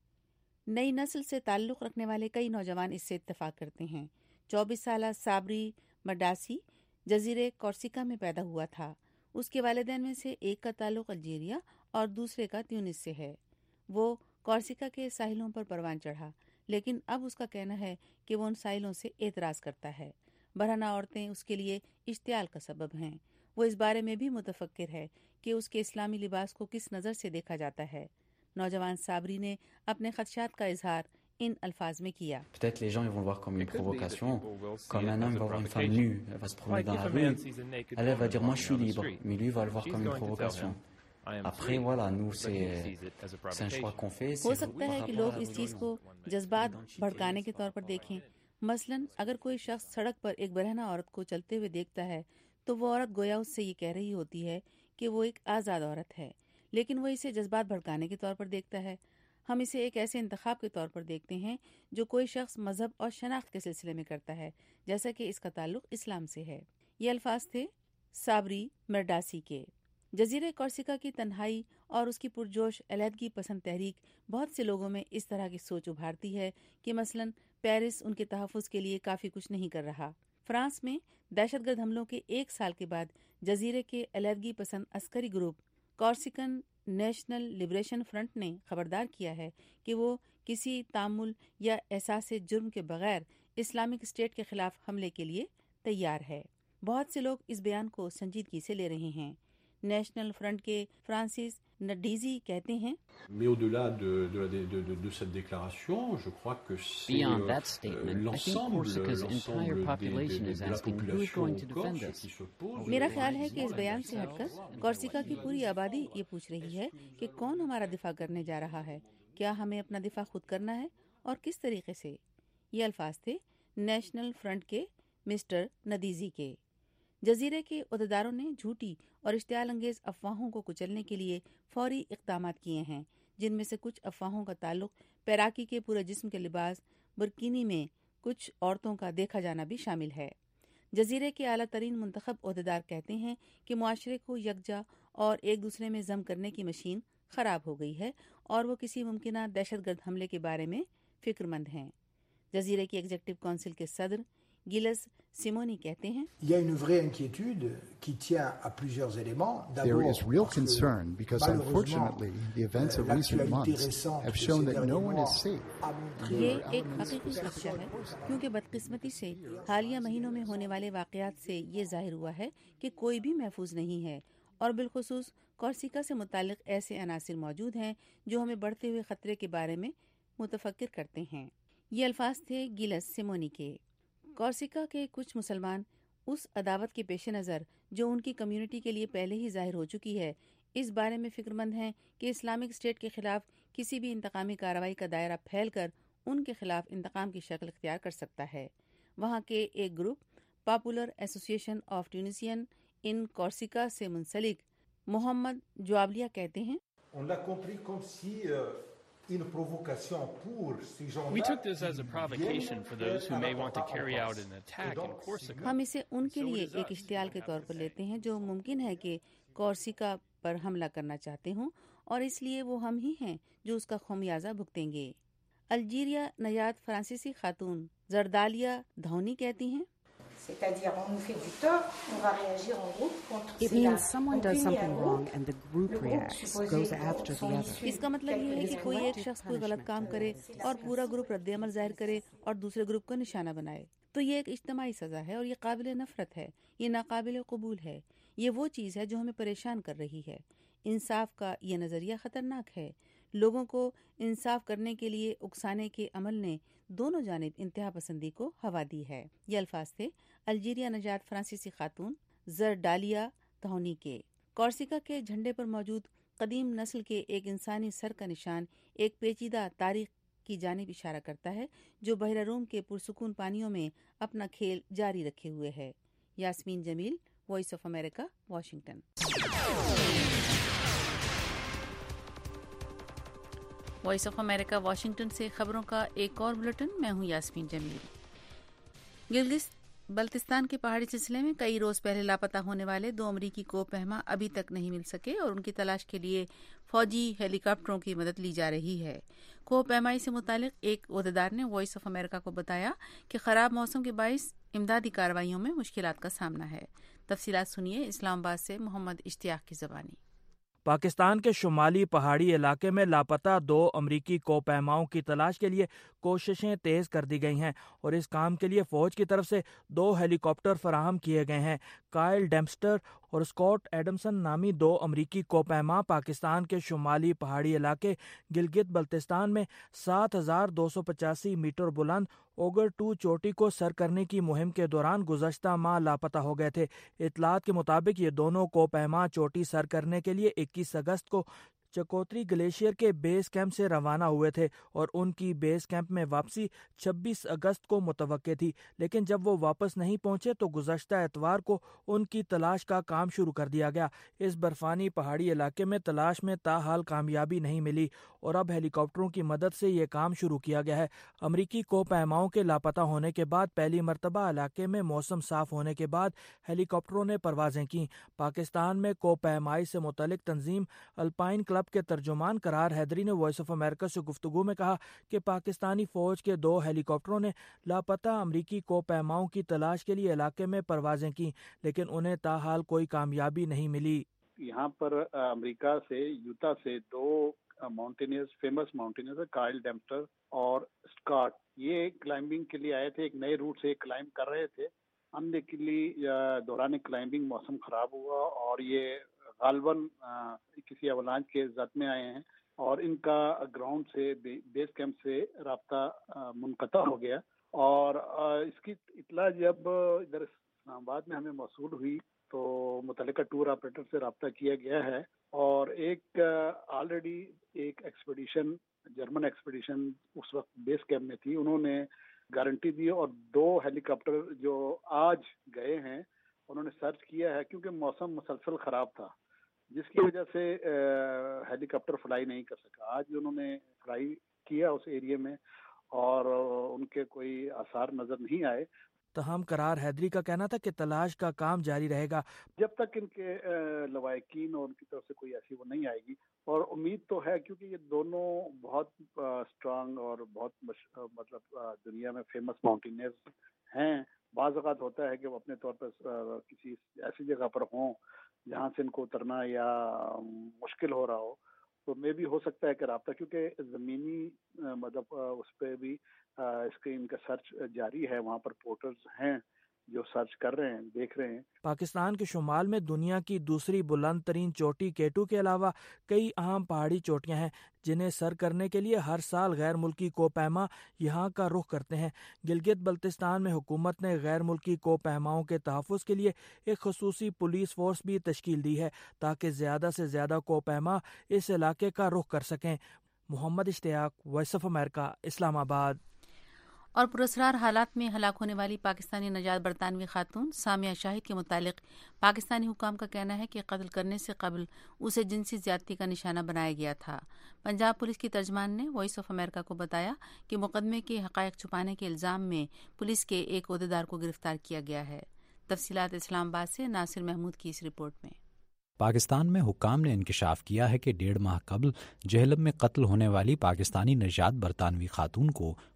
[SPEAKER 1] نئی نسل سے تعلق رکھنے والے کئی نوجوان اس سے اتفاق کرتے ہیں۔ چوبیس سالہ صابری مڈاسی جزیرے کورسیکا میں پیدا ہوا تھا۔ اس کے والدین میں سے ایک کا تعلق الجیریا اور دوسرے کا تیونس سے ہے۔ وہ کورسیکا کے ساحلوں پر پروان چڑھا، لیکن اب اس کا کہنا ہے کہ وہ ان ساحلوں سے اعتراض کرتا ہے۔ برہنہ عورتیں اس کے لیے اشتعال کا سبب ہیں۔ وہ اس بارے میں بھی متفکر ہے کہ اس کے اسلامی لباس کو کس نظر سے دیکھا جاتا ہے۔ نوجوان صابری نے اپنے خدشات کا اظہار ان الفاظ میں کیا۔
[SPEAKER 11] Peut-être les gens ils vont le voir comme une provocation, comme un homme va voir une femme nue, elle va se promener dans la rue, elle, elle va dire moi je suis libre, mais lui va le voir comme une provocation. Après voilà, nous c'est c'est un choix qu'on fait.
[SPEAKER 1] ہو سکتا ہے کہ لوگ اس چیز کو جذبات بھڑکانے کے طور پر دیکھیں۔ مثلاً اگر کوئی شخص سڑک پر ایک برہنہ عورت کو چلتے ہوئے دیکھتا ہے تو وہ عورت گویا اس سے یہ کہہ رہی ہوتی ہے کہ وہ ایک آزاد عورت ہے، لیکن وہ اسے جذبات بھڑکانے کے طور پر دیکھتا ہے۔ ہم اسے ایک ایسے انتخاب کے طور پر دیکھتے ہیں جو کوئی شخص مذہب اور شناخت کے سلسلے میں کرتا ہے، جیسا کہ اس کا تعلق اسلام سے ہے۔ یہ الفاظ تھے صابری مرڈاسی کے۔ جزیرے کورسیکا کی تنہائی اور اس کی پرجوش علیحدگی پسند تحریک بہت سے لوگوں میں اس طرح کی سوچ ابھارتی ہے کہ مثلاً پیرس ان کے تحفظ کے لیے کافی کچھ نہیں کر رہا۔ فرانس میں دہشت گرد حملوں کے ایک سال کے بعد جزیرے کے علیحدگی پسند عسکری group Corsican national liberation front نے خبردار کیا ہے کہ وہ کسی تعامل یا احساس جرم کے بغیر اسلامک اسٹیٹ کے خلاف حملے کے لیے تیار ہے۔ بہت سے لوگ اس بیان کو سنجیدگی سے لے رہے ہیں۔ نیشنل فرنٹ کے فرانسس نڈیزی کہتے ہیں،
[SPEAKER 12] Mais au-delà de, de, de, de, de, de cette déclaration, je crois que c'est
[SPEAKER 13] Beyond that
[SPEAKER 12] euh,
[SPEAKER 13] statement,
[SPEAKER 12] l'ensemble,
[SPEAKER 13] I think Corsica's
[SPEAKER 12] l'ensemble
[SPEAKER 13] entire
[SPEAKER 12] des,
[SPEAKER 13] population
[SPEAKER 12] des,
[SPEAKER 13] is
[SPEAKER 12] de la
[SPEAKER 13] asking who is
[SPEAKER 12] population
[SPEAKER 13] going to defend
[SPEAKER 12] corse
[SPEAKER 13] us.
[SPEAKER 12] qui se pose.
[SPEAKER 1] میرا خیال ہے کہ اس بیان سے ہٹ کر Corsica کی پوری آبادی یہ پوچھ رہی ہے کہ کون ہمارا دفاع کرنے جا رہا ہے، کیا ہمیں اپنا دفاع خود کرنا ہے اور کس طریقے سے۔ یہ الفاظ تھے نیشنل فرنٹ کے مسٹر ندیزی کے۔ جزیرے کے عہدیداروں نے جھوٹی اور اشتعال انگیز افواہوں کو کچلنے کے لیے فوری اقدامات کیے ہیں، جن میں سے کچھ افواہوں کا تعلق پیراکی کے پورے جسم کے لباس برکینی میں کچھ عورتوں کا دیکھا جانا بھی شامل ہے۔ جزیرے کے اعلیٰ ترین منتخب عہدیدار کہتے ہیں کہ معاشرے کو یکجا اور ایک دوسرے میں ضم کرنے کی مشین خراب ہو گئی ہے اور وہ کسی ممکنہ دہشت گرد حملے کے بارے میں فکر مند ہیں۔ جزیرے کی ایگزیکٹو کونسل کے صدر گیلس سیمونی کہتے ہیں،
[SPEAKER 14] Il y a une vraie inquiétude qui tient à plusieurs éléments.
[SPEAKER 15] There is real concern because unfortunately the events of recent months have shown that no one is safe.
[SPEAKER 1] یہ ایک حقیقی خدشہ ہے کیونکہ بدقسمتی سے حالیہ مہینوں میں ہونے والے واقعات سے یہ ظاہر ہوا ہے کہ کوئی بھی محفوظ نہیں ہے، اور بالخصوص کورسیکا سے متعلق ایسے عناصر موجود ہیں جو ہمیں بڑھتے ہوئے خطرے کے بارے میں متفکر کرتے ہیں۔ یہ الفاظ تھے گیلس سیمونی کے۔ کورسیکا کے کچھ مسلمان اس عداوت کے پیش نظر جو ان کی کمیونٹی کے لیے پہلے ہی ظاہر ہو چکی ہے، اس بارے میں فکر مند ہیں کہ اسلامک اسٹیٹ کے خلاف کسی بھی انتقامی کارروائی کا دائرہ پھیل کر ان کے خلاف انتقام کی شکل اختیار کر سکتا ہے۔ وہاں کے ایک گروپ پاپولر ایسوسی ایشن آف ٹیونسین ان کورسیکا سے منسلک محمد جوابلیہ کہتے ہیں،
[SPEAKER 14] On l'a compris comme si euh, une provocation pour ces gens-là.
[SPEAKER 16] We took this as a provocation for those who may want to carry out an attack in Corsica.
[SPEAKER 1] ہم اسے ان کے لیے ایک اشتعال کے طور پر لیتے ہیں جو ممکن ہے کہ کورسیکا پر حملہ کرنا چاہتے ہوں، اور اس لیے وہ ہم ہی ہیں جو اس کا خمیازہ بھگتیں گے۔ الجیریا نیاد فرانسیسی خاتون زردالیہ دھونی کہتی ہیں،
[SPEAKER 13] C'est-à-dire, on nous fait du tort, on va réagir en groupe contre
[SPEAKER 17] It means someone does something wrong and the group reacts, goes after the other.
[SPEAKER 1] इसका मतलब ये है कि कोई एक शख्स कोई गलत काम करे और पूरा ग्रुप रद्द-ए-अमल जाहिर करे और दूसरे ग्रुप को निशाना बनाए, तो ये एक इज्तिमाई सज़ा है और ये काबिल नफरत है, ये नाकाबिल कबूल है। ये वो चीज़ है जो हमें परेशान कर रही है। इंसाफ का ये नज़रिया ख़तरनाक है। लोगों को इंसाफ करने के लिए उकसाने के अमल ने दोनों जानिब इंतहा पसंदी को हवा दी है। ये अल्फाज थे अल्जीरिया नजात फ्रांसीसी खातून ज़रडालिया तहौनी के। कॉर्सिका के झंडे पर मौजूद कदीम नस्ल के एक इंसानी सर का निशान एक पेचीदा तारीख की जानिब इशारा करता है जो बहरा रूम के पुरसुकून पानियों में अपना खेल जारी रखे हुए है। Yasmeen Jamil, voice of America, Washington. Voice of America Washington से खबरों का एक और बुलेटिन। मैं हूं यास्मीन जमील। गिलगित बल्तिस्तान के पहाड़ी सिलसिले में कई रोज पहले लापता होने वाले दो अमरीकी कोपहमा अभी तक नहीं मिल सके और उनकी तलाश के लिए फौजी हेलीकॉप्टरों की मदद ली जा रही है। कोपहमाई से मुतालिक एक ओहदेदार ने वॉइस ऑफ अमेरिका को बताया कि खराब मौसम के बाइस इमदादी कार्रवाइयों में मुश्किलात का सामना है। तफसीलात सुनिए इस्लामाबाद से मोहम्मद इश्तियाक की ज़बानी।
[SPEAKER 2] पाकिस्तान के शुमाली पहाड़ी इलाके में लापता दो अमरीकी कोपहमाओं की तलाश के लिए कोशिशें तेज कर दी गई हैं और इस काम के लिए फौज की तरफ से दो हेलीकॉप्टर फराहम किए गए हैं। काइल डेम्पस्टर और स्कॉट एडमसन नामी दो अमरीकी कोपहमा पाकिस्तान के शुमाली पहाड़ी इलाके गिलगित बल्तिस्तान में सात हजार दो सौ पचासी मीटर बुलंद ओगर टू चोटी को सर करने की मुहिम के दौरान गुज़श्ता माह लापता हो गए थे। इतलात के मुताबिक ये दोनों कोपहमा चोटी सर करने के लिए इक्कीस अगस्त को चकोत्री ग्लेशियर के बेस कैंप से रवाना हुए थे और उनकी बेस कैंप में वापसी छब्बीस अगस्त को मुतवक्के थी, लेकिन जब वो वापस नहीं पहुंचे तो गुज़श्ता एतवार को उनकी तलाश का काम शुरू कर दिया गया। इस बर्फानी पहाड़ी इलाके में तलाश में ताहाल कामयाबी नहीं मिली और अब हेलीकॉप्टरों की मदद से ये काम शुरू किया गया है। अमरीकी कोपहमाओं के लापता होने के बाद पहली मरतबा इलाके में मौसम साफ होने के बाद हेलीकॉप्टरों ने परवाजें की। पाकिस्तान में कोपहमाई से मुतल्लिक तंजीम अल्पाइन क्लब के तर्जुमान करार हैदरी ने वॉइस ऑफ अमेरिका से गुफ्तगू में कहा कि पाकिस्तानी फौज के दो हेलीकॉप्टरों ने लापता अमरीकी कोपहमाओं की तलाश के लिए इलाके में परवाजें की, लेकिन उन्हें ताहाल कोई कामयाबी नहीं मिली।
[SPEAKER 18] यहाँ पर अमेरिका से यूटा से दो mountaineers, famous mountaineers Kyle Dempster और स्कॉट, ये क्लाइंबिंग के लिए आए थे। एक नए रूट से क्लाइंब कर रहे थे। अनदेखली दौरान क्लाइंबिंग मौसम खराब हुआ और ये गालबन किसी अवलांच के जद में आए हैं और इनका ग्राउंड से बेस कैंप से राब्ता मुनक़ता हो गया और इसकी इत्तला जब इधर इस्लामाबाद में हमें मौसूल हुई तो मुतल्लिका टूर ऑपरेटर से राब्ता किया गया है और एक ऑलरेडी एक एक्सपीडिशन, जर्मन एक्सपीडिशन उस वक्त बेस कैंप में थी, उन्होंने गारंटी दी और दो हेलीकॉप्टर जो आज गए हैं उन्होंने सर्च किया है क्योंकि मौसम मुसलसल ख़राब था जिसकी वजह से हेलीकॉप्टर फ्लाई नहीं कर सका। आज उन्होंने फ्लाई किया उस एरिया में और उनके कोई आसार नज़र नहीं आए।
[SPEAKER 2] तहम करार हैदरी का कहना था कि तलाश का काम जारी रहेगा
[SPEAKER 18] जब तक इनके लवाकिन और उनकी तरफ से कोई ऐसी वो नहीं आएगी और उम्मीद तो है क्योंकि ये दोनों बहुत स्ट्रांग और बहुत मतलब दुनिया में फेमस माउंटेनियर्स हैं। बाज़ औक़ात होता है कि वो अपने तौर पर किसी ऐसी जगह पर हों जहाँ से इनको उतरना या मुश्किल हो रहा हो तो मे भी हो सकता है कि राब्ता, क्योंकि ज़मीनी मतलब उस पर भी इसके इनका सर्च जारी है, वहाँ पर पोर्टर्स हैं जो सर्च कर रहे हैं, देख रहे हैं।
[SPEAKER 2] पाकिस्तान के शुमाल में दुनिया की दूसरी बुलंद तरीन चोटी केटू के अलावा कई अहम पहाड़ी चोटियां हैं जिन्हें सर करने के लिए हर साल गैर मुल्की कोपहमा यहाँ का रुख करते हैं। गिलगित बल्तिस्तान में हुकूमत ने गैर मुल्की कोपहमाओं के तहफ़्फ़ुज़ के लिए एक ख़ुसूसी पुलिस फोर्स भी तश्कील दी है ताकि ज़्यादा से ज़्यादा कोपहमा इस इलाके का रुख कर सकें। Mohammad Ishtiaq, voice of America, Islamabad.
[SPEAKER 1] और पुरस्कार हालात में हलाक होने वाली पाकिस्तानी नजात बरतानवी खातून सामिया शाहिद के मुतालिक पाकिस्तानी हुकाम का कहना है कि कत्ल करने से कबल उसे जिनसी ज्यादती का निशाना बनाया गया था। पंजाब पुलिस की तर्जमान ने वॉइस ऑफ अमेरिका को बताया कि मुकदमे के हक़ाइक़ छुपाने के इल्ज़ाम में पुलिस के एक ओहदेदार को गिरफ्तार किया गया है। तफसीलात इस्लामाबाद से नासिर महमूद की इस रिपोर्ट में।
[SPEAKER 3] पाकिस्तान में हुक्काम ने इंकशाफ किया है कि डेढ़ माह कबल जहलम में कत्ल होने वाली पाकिस्तानी नजात बरतानवी खातून को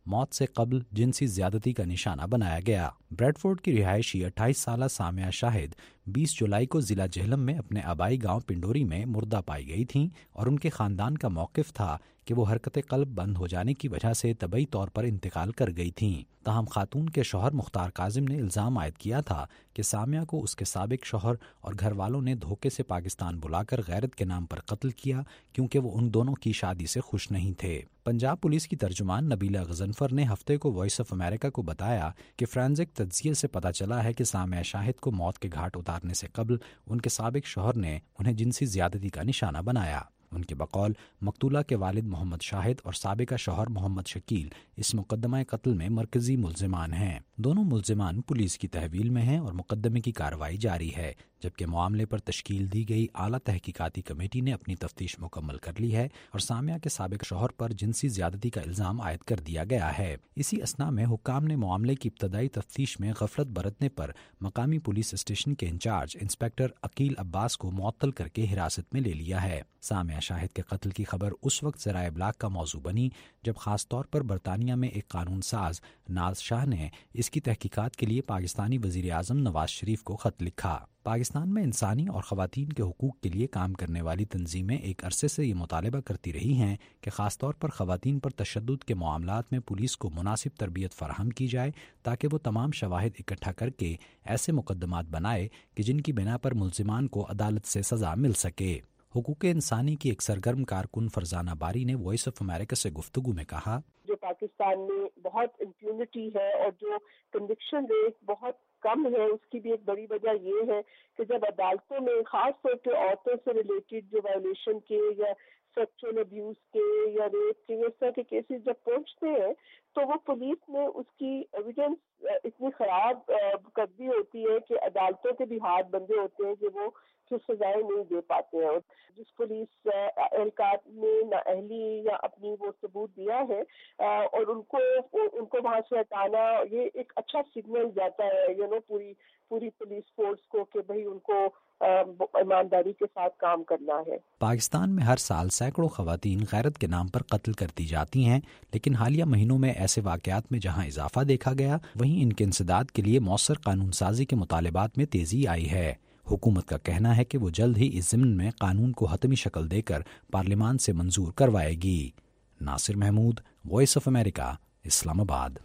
[SPEAKER 3] موت سے قبل جنسی زیادتی کا نشانہ بنایا گیا۔ بریڈفورڈ کی رہائشی اٹھائیس سالہ سامعہ شاہد بیس جولائی کو ضلع جہلم میں اپنے آبائی گاؤں پنڈوری میں مردہ پائی گئی تھیں اور ان کے خاندان کا موقف تھا کہ وہ حرکت قلب بند ہو جانے کی وجہ سے طبعی طور پر انتقال کر گئی تھیں۔ تاہم خاتون کے شوہر مختار کاظم نے الزام عائد کیا تھا کہ سامعہ کو اس کے سابق شوہر اور گھر والوں نے دھوکے سے پاکستان بلا کر غیرت کے نام پر قتل کیا کیونکہ وہ ان دونوں کی شادی سے خوش نہیں تھے۔ پنجاب پولیس کی ترجمان نبیلہ غضنفر نے ہفتے کو وائس آف امریکہ کو بتایا کہ فرانزک تجزیے سے پتہ چلا ہے کہ سامعہ شاہد کو موت کے گھاٹ اتارنے سے قبل ان کے سابق شوہر نے انہیں جنسی زیادتی کا نشانہ بنایا۔ ان کے بقول مقتولہ کے والد محمد شاہد اور سابقہ شوہر محمد شکیل اس مقدمہ قتل میں مرکزی ملزمان ہیں۔ دونوں ملزمان پولیس کی تحویل میں ہیں اور مقدمے کی کارروائی جاری ہے، جبکہ معاملے پر تشکیل دی گئی اعلیٰ تحقیقاتی کمیٹی نے اپنی تفتیش مکمل کر لی ہے اور سامعہ کے سابق شوہر پر جنسی زیادتی کا الزام عائد کر دیا گیا ہے۔ اسی اثناء میں حکام نے معاملے کی ابتدائی تفتیش میں غفلت برتنے پر مقامی پولیس اسٹیشن کے انچارج انسپکٹر عقیل عباس کو معطل کر کے حراست میں لے لیا ہے۔ سامعہ شاہد کے قتل کی خبر اس وقت ذرائع ابلاغ کا موضوع بنی جب خاص طور پر برطانیہ میں ایک قانون ساز ناز شاہ نے اس کی تحقیقات کے لیے پاکستانی وزیر اعظم نواز شریف کو خط لکھا۔ پاکستان میں انسانی اور خواتین کے حقوق کے لیے کام کرنے والی تنظیمیں ایک عرصے سے یہ مطالبہ کرتی رہی ہیں کہ خاص طور پر خواتین پر تشدد کے معاملات میں پولیس کو مناسب تربیت فراہم کی جائے تاکہ وہ تمام شواہد اکٹھا کر کے ایسے مقدمات بنائے کہ جن کی بنا پر ملزمان کو عدالت سے سزا مل سکے۔ حقوق انسانی کی ایک سرگرم کارکن فرزانہ باری نے وائس آف امریکہ سے گفتگو میں کہا،
[SPEAKER 19] جو پاکستان میں بہت امپیونٹی ہے اور جو کنوکشن ریٹ بہت کم ہے، اس کی بھی ایک بڑی وجہ یہ ہے کہ جب عدالتوں میں خاص طور پہ عورتوں سے ریلیٹڈ جو وائلیشن کے یا سیکچوئل ابیوز کے یا ریپ کے اس طرح کے کیسز جب پہنچتے ہیں تو وہ پولیس نے اس کی ایویڈنس اتنی خراب کر دی ہوتی ہے کہ عدالتوں کے بھی ہاتھ بندے ہوتے ہیں کہ وہ پھر سزائیں نہیں دے پاتے ہیں۔ جس پولیس اہلکار نے نااہلی یا اپنی وہ ثبوت دیا ہے اور ان کو ان کو وہاں سے ہٹانا، یہ ایک اچھا سگنل جاتا ہے یو نو پوری پوری پولیس فورس کو کہ بھئی ان کو ایمانداری کے ساتھ کام کرنا ہے۔
[SPEAKER 3] پاکستان میں ہر سال سینکڑوں خواتین غیرت کے نام پر قتل کر دی جاتی ہیں، لیکن حالیہ مہینوں میں ایسے واقعات میں جہاں اضافہ دیکھا گیا وہیں ان کے انسداد کے لیے مؤثر قانون سازی کے مطالبات میں تیزی آئی ہے۔ حکومت کا کہنا ہے کہ وہ جلد ہی اس ضمن میں قانون کو حتمی شکل دے کر پارلیمان سے منظور کروائے گی۔ Nasir Mahmood, voice of America, Islamabad.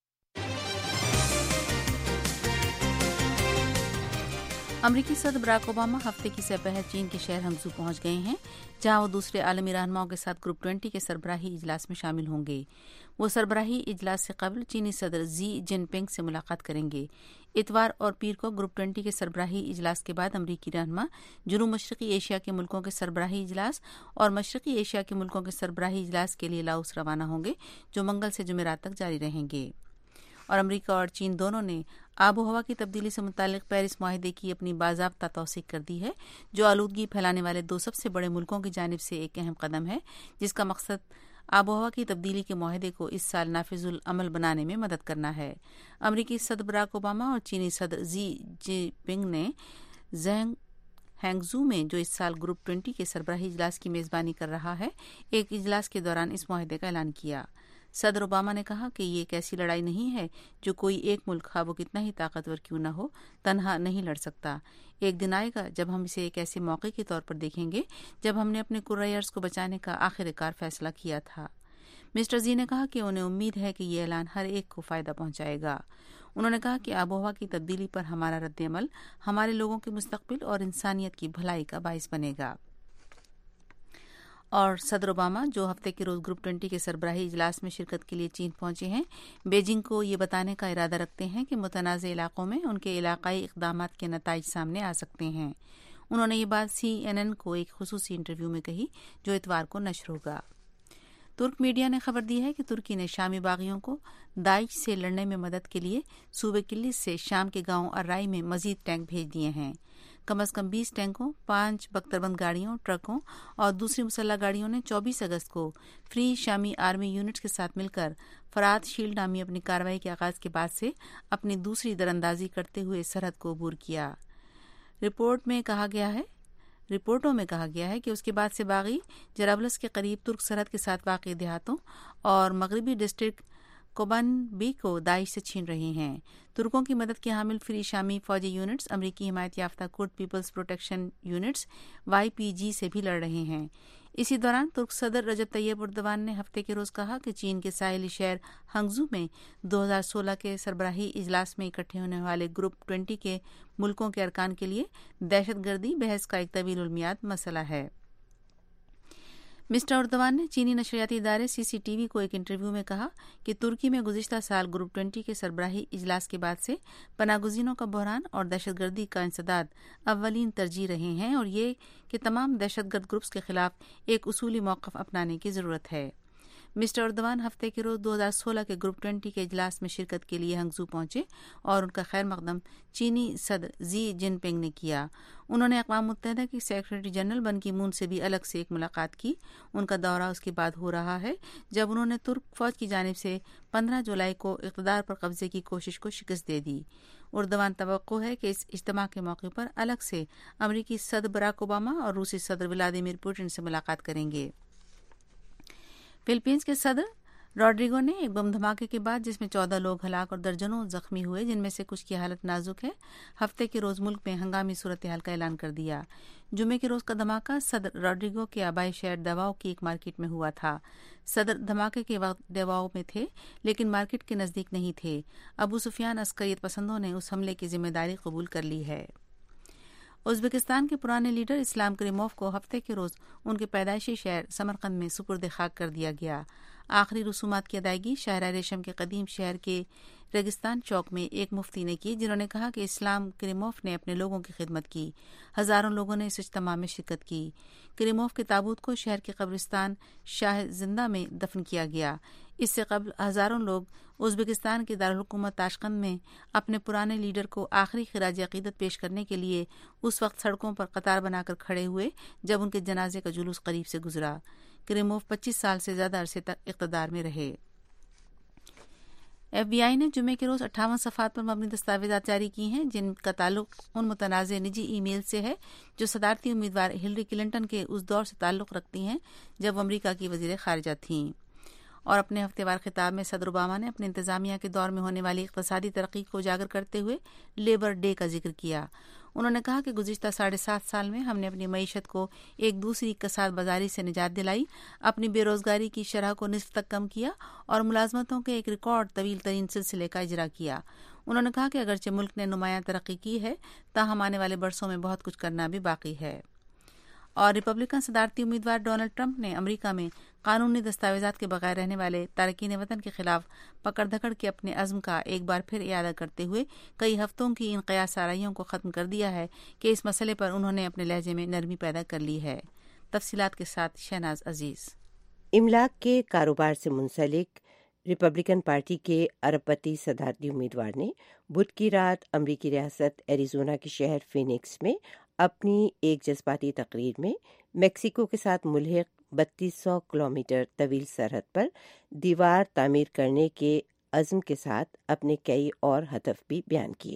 [SPEAKER 1] امریکی صدر براک اوباما ہفتے کی سہ پہر چین کے شہر ہنگزو پہنچ گئے ہیں، جہاں وہ دوسرے عالمی رہنماؤں کے ساتھ گروپ ٹوئنٹی کے سربراہی اجلاس میں شامل ہوں گے۔ وہ سربراہی اجلاس سے قبل چینی صدر زی جن پنگ سے ملاقات کریں گے۔ اتوار اور پیر کو گروپ ٹوئنٹی کے سربراہی اجلاس کے بعد امریکی رہنما جنوب مشرقی ایشیا کے ملکوں کے سربراہی اجلاس اور مشرقی ایشیا کے ملکوں کے سربراہی اجلاس کے لیے لاؤس روانہ ہوں گے، جو منگل سے جمعرات تک جاری رہیں گے۔ اور امریکہ اور چین دونوں نے آب و ہوا کی تبدیلی سے متعلق پیرس معاہدے کی اپنی باضابطہ توثیق کر دی ہے، جو آلودگی پھیلانے والے دو سب سے بڑے ملکوں کی جانب سے ایک اہم قدم ہے، جس کا مقصد آب و ہوا کی تبدیلی کے معاہدے کو اس سال نافذ العمل بنانے میں مدد کرنا ہے۔ امریکی صدر براک اوباما اور چینی صدر زی جن پنگ نے زینگ ہینگزو میں، جو اس سال گروپ ٹوئنٹی کے سربراہی اجلاس کی میزبانی کر رہا ہے، ایک اجلاس کے دوران اس معاہدے کا اعلان کیا۔ صدر اوباما نے کہا کہ یہ ایک ایسی لڑائی نہیں ہے جو کوئی ایک ملک، خواہ وہ کتنا ہی طاقتور کیوں نہ ہو، تنہا نہیں لڑ سکتا۔ ایک دن آئے گا جب ہم اسے ایک ایسے موقع کے طور پر دیکھیں گے جب ہم نے اپنے کرۂ ارض کو بچانے کا آخر کار فیصلہ کیا تھا۔ مسٹر زی نے کہا کہ انہیں امید ہے کہ یہ اعلان ہر ایک کو فائدہ پہنچائے گا۔ انہوں نے کہا کہ آب و ہوا کی تبدیلی پر ہمارا رد عمل ہمارے لوگوں کے مستقبل اور انسانیت کی بھلائی کا باعث بنے گا۔ اور صدر اوباما، جو ہفتے کے روز گروپ ٹوئنٹی کے سربراہی اجلاس میں شرکت کے لیے چین پہنچے ہیں، بیجنگ کو یہ بتانے کا ارادہ رکھتے ہیں کہ متنازع علاقوں میں ان کے علاقائی اقدامات کے نتائج سامنے آ سکتے ہیں۔ انہوں نے یہ بات سی این این کو ایک خصوصی انٹرویو میں کہی، جو اتوار کو نشر ہوگا۔ ترک میڈیا نے خبر دی ہے کہ ترکی نے شامی باغیوں کو داعش سے لڑنے میں مدد کے لیے صوبے کلس سے شام کے گاؤں ارائی میں مزید ٹینک بھیج دیے ہیں۔ کم از کم بیس ٹینکوں، پانچ بختربند گاڑیوں، ٹرکوں اور دوسری مسلح گاڑیوں نے چوبیس اگست کو فری شامی آرمی یونٹس کے ساتھ مل کر فرات شیلڈ نامی اپنی کارروائی کے آغاز کے بعد سے اپنی دوسری دراندازی کرتے ہوئے سرحد کو عبور کیا۔ رپورٹ میں کہا گیا ہے رپورٹوں میں کہا گیا ہے کہ اس کے بعد سے باغی جرابلس کے قریب ترک سرحد کے ساتھ واقع دیہاتوں اور مغربی ڈسٹرکٹ کوبان بی کو داعش سے چھین رہے ہیں۔ ترکوں کی مدد کے حامل فری شامی فوجی یونٹس امریکی حمایت یافتہ کرد people's protection units Y P G سے بھی لڑ رہے ہیں۔ اسی دوران ترک صدر رجب طیب اردوان نے ہفتے کے روز کہا کہ چین کے ساحلی شہر ہنگزو میں دو ہزار سولہ کے سربراہی اجلاس میں اکٹھے ہونے والے گروپ ٹوئنٹی کے ملکوں کے ارکان کے لیے دہشت گردی بحث کا ایک طویل المیعاد مسئلہ ہے۔ مسٹر اردوان نے چینی نشریاتی ادارے سی سی ٹی وی کو ایک انٹرویو میں کہا کہ ترکی میں گزشتہ سال گروپ ٹوئنٹی کے سربراہی اجلاس کے بعد سے پناہ گزینوں کا بحران اور دہشت گردی کا انسداد اولین ترجیح رہے ہیں اور یہ کہ تمام دہشت گرد گروپس کے خلاف ایک اصولی موقف اپنانے کی ضرورت ہے۔ مسٹر اردوان ہفتے کے روز دو ہزار سولہ کے گروپ ٹوئنٹی کے اجلاس میں شرکت کے لیے ہنگزو پہنچے اور ان کا خیر مقدم چینی صدر زی جن پنگ نے کیا۔ انہوں نے اقوام متحدہ کی سیکرٹری جنرل بن کی مون سے بھی الگ سے ایک ملاقات کی۔ ان کا دورہ اس کے بعد ہو رہا ہے جب انہوں نے ترک فوج کی جانب سے پندرہ جولائی کو اقتدار پر قبضے کی کوشش کو شکست دے دی۔ اردوان توقع ہے کہ اس اجتماع کے موقع پر الگ سے امریکی صدر براک اوباما اور روسی صدر ولادیمیر پوٹن سے ملاقات کریں گے۔ فلپینز کے صدر روڈریگو نے ایک بم دھماکے کے بعد جس میں چودہ لوگ ہلاک اور درجنوں زخمی ہوئے جن میں سے کچھ کی حالت نازک ہے، ہفتے کے روز ملک میں ہنگامی صورتحال کا اعلان کر دیا۔ جمعے کے روز کا دھماکہ صدر روڈریگو کے آبائی شہر دیواؤ کی ایک مارکیٹ میں ہوا تھا۔ صدر دھماکے کے وقت دیواؤ میں تھے لیکن مارکیٹ کے نزدیک نہیں تھے۔ ابو سفیان عسکریت پسندوں نے اس حملے کی ذمہ داری قبول کر لی ہے۔ ازبکستان کے پرانے لیڈر اسلام کریموف کو ہفتے کے روز ان کے پیدائشی شہر سمرقند میں سپرد خاک کر دیا گیا۔ آخری رسومات کی ادائیگی شاہراہ ریشم کے قدیم شہر کے ریگستان چوک میں ایک مفتی نے کی، جنہوں نے کہا کہ اسلام کریموف نے اپنے لوگوں کی خدمت کی۔ ہزاروں لوگوں نے اس اجتماع میں شرکت کی۔ کریموف کے تابوت کو شہر کے قبرستان شاہ زندہ میں دفن کیا گیا۔ اس سے قبل ہزاروں لوگ ازبکستان کے دارالحکومت تاشقند میں اپنے پرانے لیڈر کو آخری خراج عقیدت پیش کرنے کے لیے اس وقت سڑکوں پر قطار بنا کر کھڑے ہوئے جب ان کے جنازے کا جلوس قریب سے گزرا۔ کریموف پچیس سال سے زیادہ عرصے تک اقتدار میں رہے۔ ایف بی آئی نے جمعے کے روز اٹھاون صفحات پر مبنی دستاویزات جاری کی ہیں جن کا تعلق ان متنازع نجی ای میل سے ہے جو صدارتی امیدوار ہلری کلنٹن کے اس دور سے تعلق رکھتی ہیں جب وہ امریکہ کی وزیر خارجہ تھیں۔ اور اپنے ہفتے وار خطاب میں صدر اوباما نے اپنے انتظامیہ کے دور میں ہونے والی اقتصادی ترقی کو اجاگر کرتے ہوئے لیبر ڈے کا ذکر کیا۔ انہوں نے کہا کہ گزشتہ ساڑھے سات سال میں ہم نے اپنی معیشت کو ایک دوسری کساد بازاری سے نجات دلائی، اپنی بے روزگاری کی شرح کو نصف تک کم کیا اور ملازمتوں کے ایک ریکارڈ طویل ترین سلسلے کا اجرا کیا۔ انہوں نے کہا کہ اگرچہ ملک نے نمایاں ترقی کی ہے تاہم آنے والے برسوں میں بہت کچھ کرنا بھی باقی ہے۔ اور ریپبلکن صدارتی امیدوار ڈونلڈ ٹرمپ نے امریکہ میں قانونی دستاویزات کے بغیر رہنے والے تارکین وطن کے خلاف پکڑ دھکڑ کے اپنے عزم کا ایک بار پھر اعادہ کرتے ہوئے کئی ہفتوں کی ان قیاس آرائیوں کو ختم کر دیا ہے کہ اس مسئلے پر انہوں نے اپنے لہجے میں نرمی پیدا کر لی ہے۔ تفصیلات کے ساتھ شہناز عزیز۔
[SPEAKER 20] املاک کے کاروبار سے منسلک ریپبلکن پارٹی کے ارب پتی صدارتی امیدوار نے بدھ کی رات امریکی ریاست ایریزونا کے شہر فینکس میں اپنی ایک جذباتی تقریر میں میکسیکو کے ساتھ ملحق بتیس سو کلومیٹر طویل سرحد پر دیوار تعمیر کرنے کے عزم کے ساتھ اپنے کئی اور ہدف بھی بیان کیے۔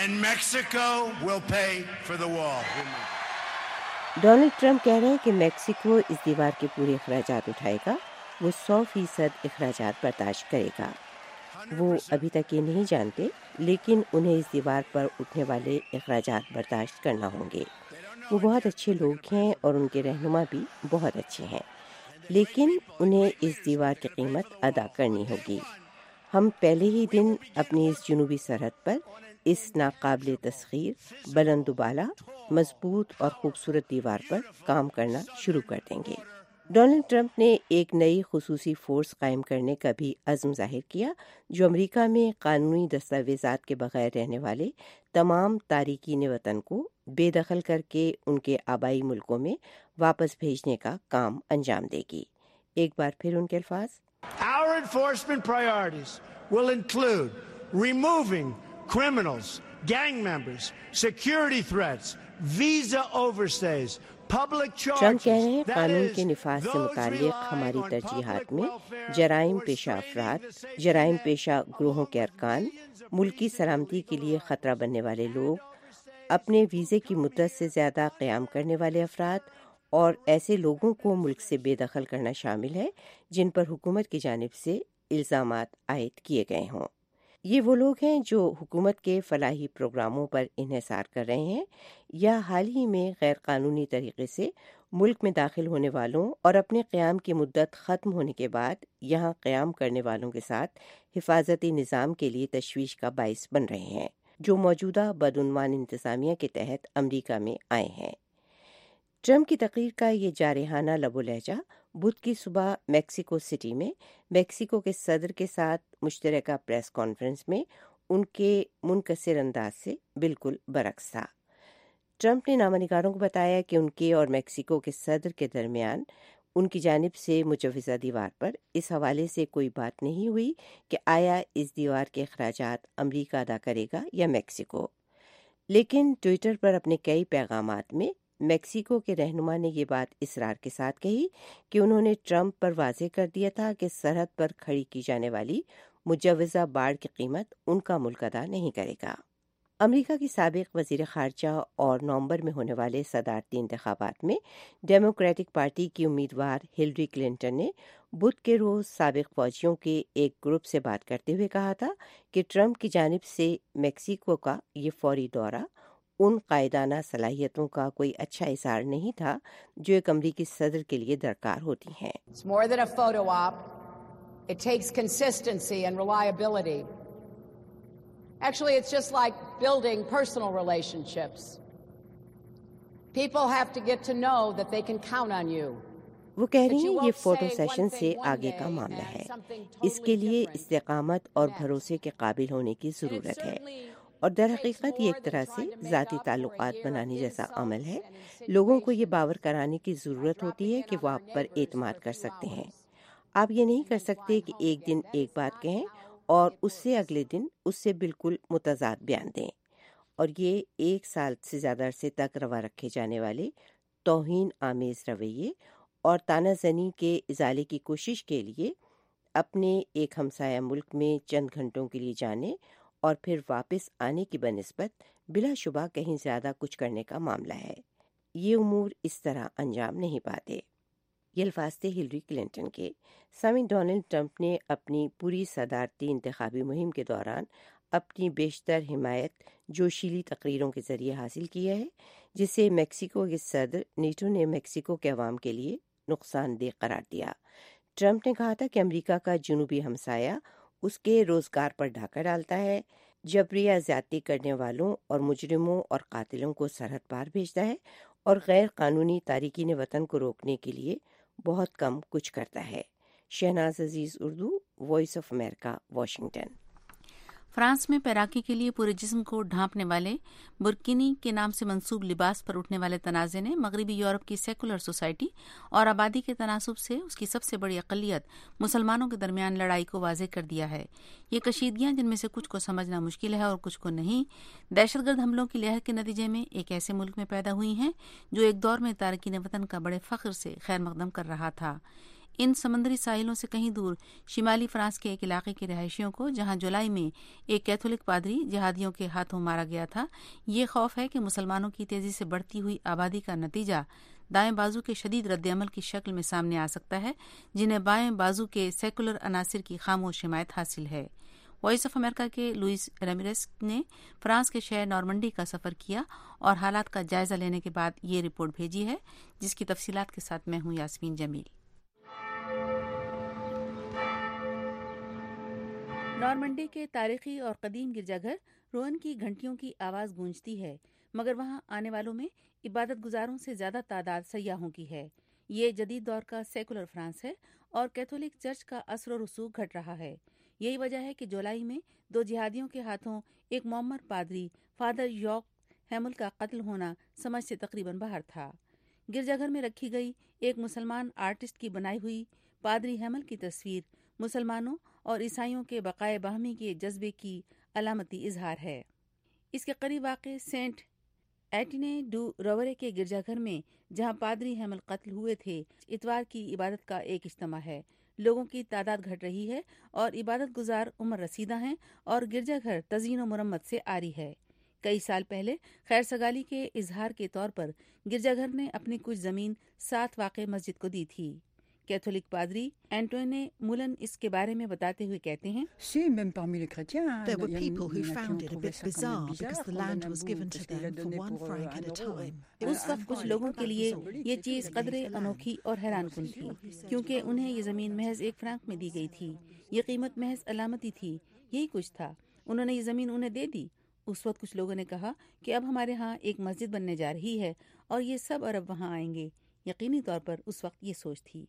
[SPEAKER 20] ڈونلڈ ٹرمپ کہہ رہے ہیں کہ میکسیکو اس دیوار کے پورے اخراجات اٹھائے گا، وہ سو فیصد اخراجات برداشت کرے گا۔ وہ ابھی تک یہ نہیں جانتے لیکن انہیں اس دیوار پر اٹھنے والے اخراجات برداشت کرنا ہوں گے۔ وہ بہت اچھے لوگ ہیں اور ان کے رہنما بھی بہت اچھے ہیں، لیکن انہیں اس دیوار کی قیمت ادا کرنی ہوگی۔ ہم پہلے ہی دن اپنی اس جنوبی سرحد پر اس ناقابل تسخیر، بلند و بالا، مضبوط اور خوبصورت دیوار پر کام کرنا شروع کر دیں گے۔ ڈونلڈ ٹرمپ نے ایک نئی خصوصی فورس قائم کرنے کا بھی عزم ظاہر کیا جو امریکہ میں قانونی دستاویزات کے بغیر رہنے والے تمام تارکین وطن کو بے دخل کر کے ان کے آبائی ملکوں میں واپس بھیجنے کا کام انجام دے گی۔ ایک بار پھر ان کے الفاظ:
[SPEAKER 21] Our enforcement priorities will include removing criminals, gang members, security threats, visa overstays,
[SPEAKER 20] Trump کہہ رہے ہیں قانون کے نفاذ سے متعلق ہماری ترجیحات میں جرائم پیشہ افراد، جرائم پیشہ گروہوں کے ارکان، ملکی سلامتی کے لیے خطرہ بننے والے لوگ، اپنے ویزے کی مدت سے زیادہ قیام کرنے والے افراد اور ایسے لوگوں کو ملک سے بے دخل کرنا شامل ہے جن پر حکومت کی جانب سے الزامات عائد کیے گئے ہوں۔ یہ وہ لوگ ہیں جو حکومت کے فلاحی پروگراموں پر انحصار کر رہے ہیں یا حال ہی میں غیر قانونی طریقے سے ملک میں داخل ہونے والوں اور اپنے قیام کی مدت ختم ہونے کے بعد یہاں قیام کرنے والوں کے ساتھ حفاظتی نظام کے لیے تشویش کا باعث بن رہے ہیں، جو موجودہ بدعنوان انتظامیہ کے تحت امریکہ میں آئے ہیں۔ ٹرمپ کی تقریر کا یہ جارحانہ لب و لہجہ بدھ کی صبح میکسیکو سٹی میں میکسیکو کے صدر کے ساتھ مشترکہ پریس کانفرنس میں ان کے منکسر انداز سے بالکل برعکس تھا۔ ٹرمپ نے نامہ نگاروں کو بتایا کہ ان کے اور میکسیکو کے صدر کے درمیان ان کی جانب سے مجوزہ دیوار پر اس حوالے سے کوئی بات نہیں ہوئی کہ آیا اس دیوار کے اخراجات امریکہ ادا کرے گا یا میکسیکو، لیکن ٹویٹر پر اپنے کئی پیغامات میں میکسیکو کے رہنما نے یہ بات اصرار کے ساتھ کہی کہ انہوں نے ٹرمپ پر واضح کر دیا تھا کہ سرحد پر کھڑی کی جانے والی مجوزہ باڑ کی قیمت ان کا ملک ادا نہیں کرے گا۔ امریکہ کی سابق وزیر خارجہ اور نومبر میں ہونے والے صدارتی انتخابات میں ڈیموکریٹک پارٹی کی امیدوار ہلری کلنٹن نے بدھ کے روز سابق فوجیوں کے ایک گروپ سے بات کرتے ہوئے کہا تھا کہ ٹرمپ کی جانب سے میکسیکو کا یہ فوری دورہ ان قائدانہ صلاحیتوں کا کوئی اچھا اظہار نہیں تھا جو ایک امریکی صدر کے لیے درکار ہوتی ہیں۔
[SPEAKER 4] It's more than a photo op. It takes consistency and reliability. Actually, it's just like building personal relationships. People have to get to know that they can count on you.
[SPEAKER 20] وہ کہہ رہی ہیں یہ فوٹو سیشن سے آگے کا معاملہ ہے، اس کے لیے استقامت اور بھروسے کے قابل ہونے کی ضرورت ہے، اور در حقیقت یہ ایک طرح سے ذاتی تعلقات بنانے جیسا عمل ہے۔ لوگوں کو یہ باور کرانے کی ضرورت ہوتی ہے کہ وہ آپ پر اعتماد کر سکتے ہیں۔ آپ یہ نہیں کر سکتے کہ ایک دن ایک بات کہیں اور اس سے اگلے دن اس سے بالکل متضاد بیان دیں، اور یہ ایک سال سے زیادہ عرصے تک روا رکھے جانے والے توہین آمیز رویے اور تانہ زنی کے ازالے کی کوشش کے لیے اپنے ایک ہمسایہ ملک میں چند گھنٹوں کے لیے جانے اور پھر واپس آنے کی بنسبت بلا شبہ کہیں زیادہ کچھ کرنے کا معاملہ ہے۔ یہ امور اس طرح انجام نہیں پاتے۔ یہ الفاظ تھے ہلری کلنٹن کے۔ سامعین، ڈونلڈ ٹرمپ نے اپنی پوری صدارتی انتخابی مہم کے دوران اپنی بیشتر حمایت جوشیلی تقریروں کے ذریعے حاصل کی ہے، جسے میکسیکو کے صدر نیٹو نے میکسیکو کے عوام کے لیے نقصان دہ قرار دیا۔ ٹرمپ نے کہا تھا کہ امریکہ کا جنوبی ہمسایہ اس کے روزگار پر ڈھاکہ ڈالتا ہے، جبریہ زیادتی کرنے والوں اور مجرموں اور قاتلوں کو سرحد پار بھیجتا ہے، اور غیر قانونی تارکین وطن کو روکنے کے لیے بہت کم کچھ کرتا ہے۔ Shahnaz Aziz, Urdu, voice of America, Washington.
[SPEAKER 1] France میں پیراکی کے لیے پورے جسم کو ڈھانپنے والے برکینی کے نام سے منسوب لباس پر اٹھنے والے تنازع نے مغربی یورپ کی سیکولر سوسائٹی اور آبادی کے تناسب سے اس کی سب سے بڑی اقلیت مسلمانوں کے درمیان لڑائی کو واضح کر دیا ہے۔ یہ کشیدگیاں، جن میں سے کچھ کو سمجھنا مشکل ہے اور کچھ کو نہیں، دہشت گرد حملوں کی لہر کے نتیجے میں ایک ایسے ملک میں پیدا ہوئی ہیں جو ایک دور میں تارکین وطن کا بڑے فخر سے خیر مقدم کر رہا تھا۔ ان سمندری ساحلوں سے کہیں دور شمالی فرانس کے ایک علاقے کے رہائشیوں کو، جہاں جولائی میں ایک کیتھولک پادری جہادیوں کے ہاتھوں مارا گیا تھا، یہ خوف ہے کہ مسلمانوں کی تیزی سے بڑھتی ہوئی آبادی کا نتیجہ دائیں بازو کے شدید رد عمل کی شکل میں سامنے آ سکتا ہے، جنہیں بائیں بازو کے سیکولر عناصر کی خاموش حمایت حاصل ہے۔ وائس آف امریکہ کے لوئس ریمیرس نے فرانس کے شہر نارمنڈی کا سفر کیا اور حالات کا جائزہ لینے کے بعد یہ رپورٹ بھیجی ہے، جس کی تفصیلات کے ساتھ میں ہوں یاسمین جمیل۔ نارمنڈی کے تاریخی اور قدیم گرجا گھر روئن کی گھنٹیوں کی آواز گونجتی ہے، مگر وہاں آنے والوں میں عبادت گزاروں سے زیادہ تعداد سیاحوں کی ہے۔ یہ جدید دور کا سیکولر فرانس ہے اور کیتھولک چرچ کا اثر و رسوخ گھٹ رہا ہے۔ یہی وجہ ہے کہ جولائی میں دو جہادیوں کے ہاتھوں ایک معمر پادری فادر یوک ہیمل کا قتل ہونا سمجھ سے تقریباً باہر تھا۔ گرجا گھر میں رکھی گئی ایک مسلمان آرٹسٹ کی بنائی ہوئی پادری ہیمل کی تصویر مسلمانوں اور عیسائیوں کے بقائے باہمی کے جذبے کی علامتی اظہار ہے۔ اس کے قریب واقع سینٹ ایٹینے ڈو روورے کے گرجا گھر میں، جہاں پادری ہیمل قتل ہوئے تھے، اتوار کی عبادت کا ایک اجتماع ہے۔ لوگوں کی تعداد گھٹ رہی ہے اور عبادت گزار عمر رسیدہ ہیں اور گرجا گھر تزئین و مرمت سے عاری ہے۔ کئی سال پہلے خیر سگالی کے اظہار کے طور پر گرجا گھر نے اپنی کچھ زمین ساتھ واقع مسجد کو دی تھی۔ कैथोलिक पादरी एंटोने मुलन इसके बारे में बताते हुए कहते हैं,
[SPEAKER 17] There were people who found it a bit bizarre because the land was given to them for one franc at a time.
[SPEAKER 1] उस वक्त कुछ लोगों के लिए ये चीज कदरे अनोखी और हैरानकुन थी, क्योंकि उन्हें ये जमीन महज एक फ्रांक में दी गई थी। ये कीमत महज अलामती थी, यही कुछ था। उन्होंने ये जमीन उन्हें दे दी। उस वक्त कुछ लोगों ने कहा कि अब हमारे यहाँ एक मस्जिद बनने जा रही है और ये सब अरब वहाँ आएंगे। यकीनी तौर पर उस वक्त ये सोच थी।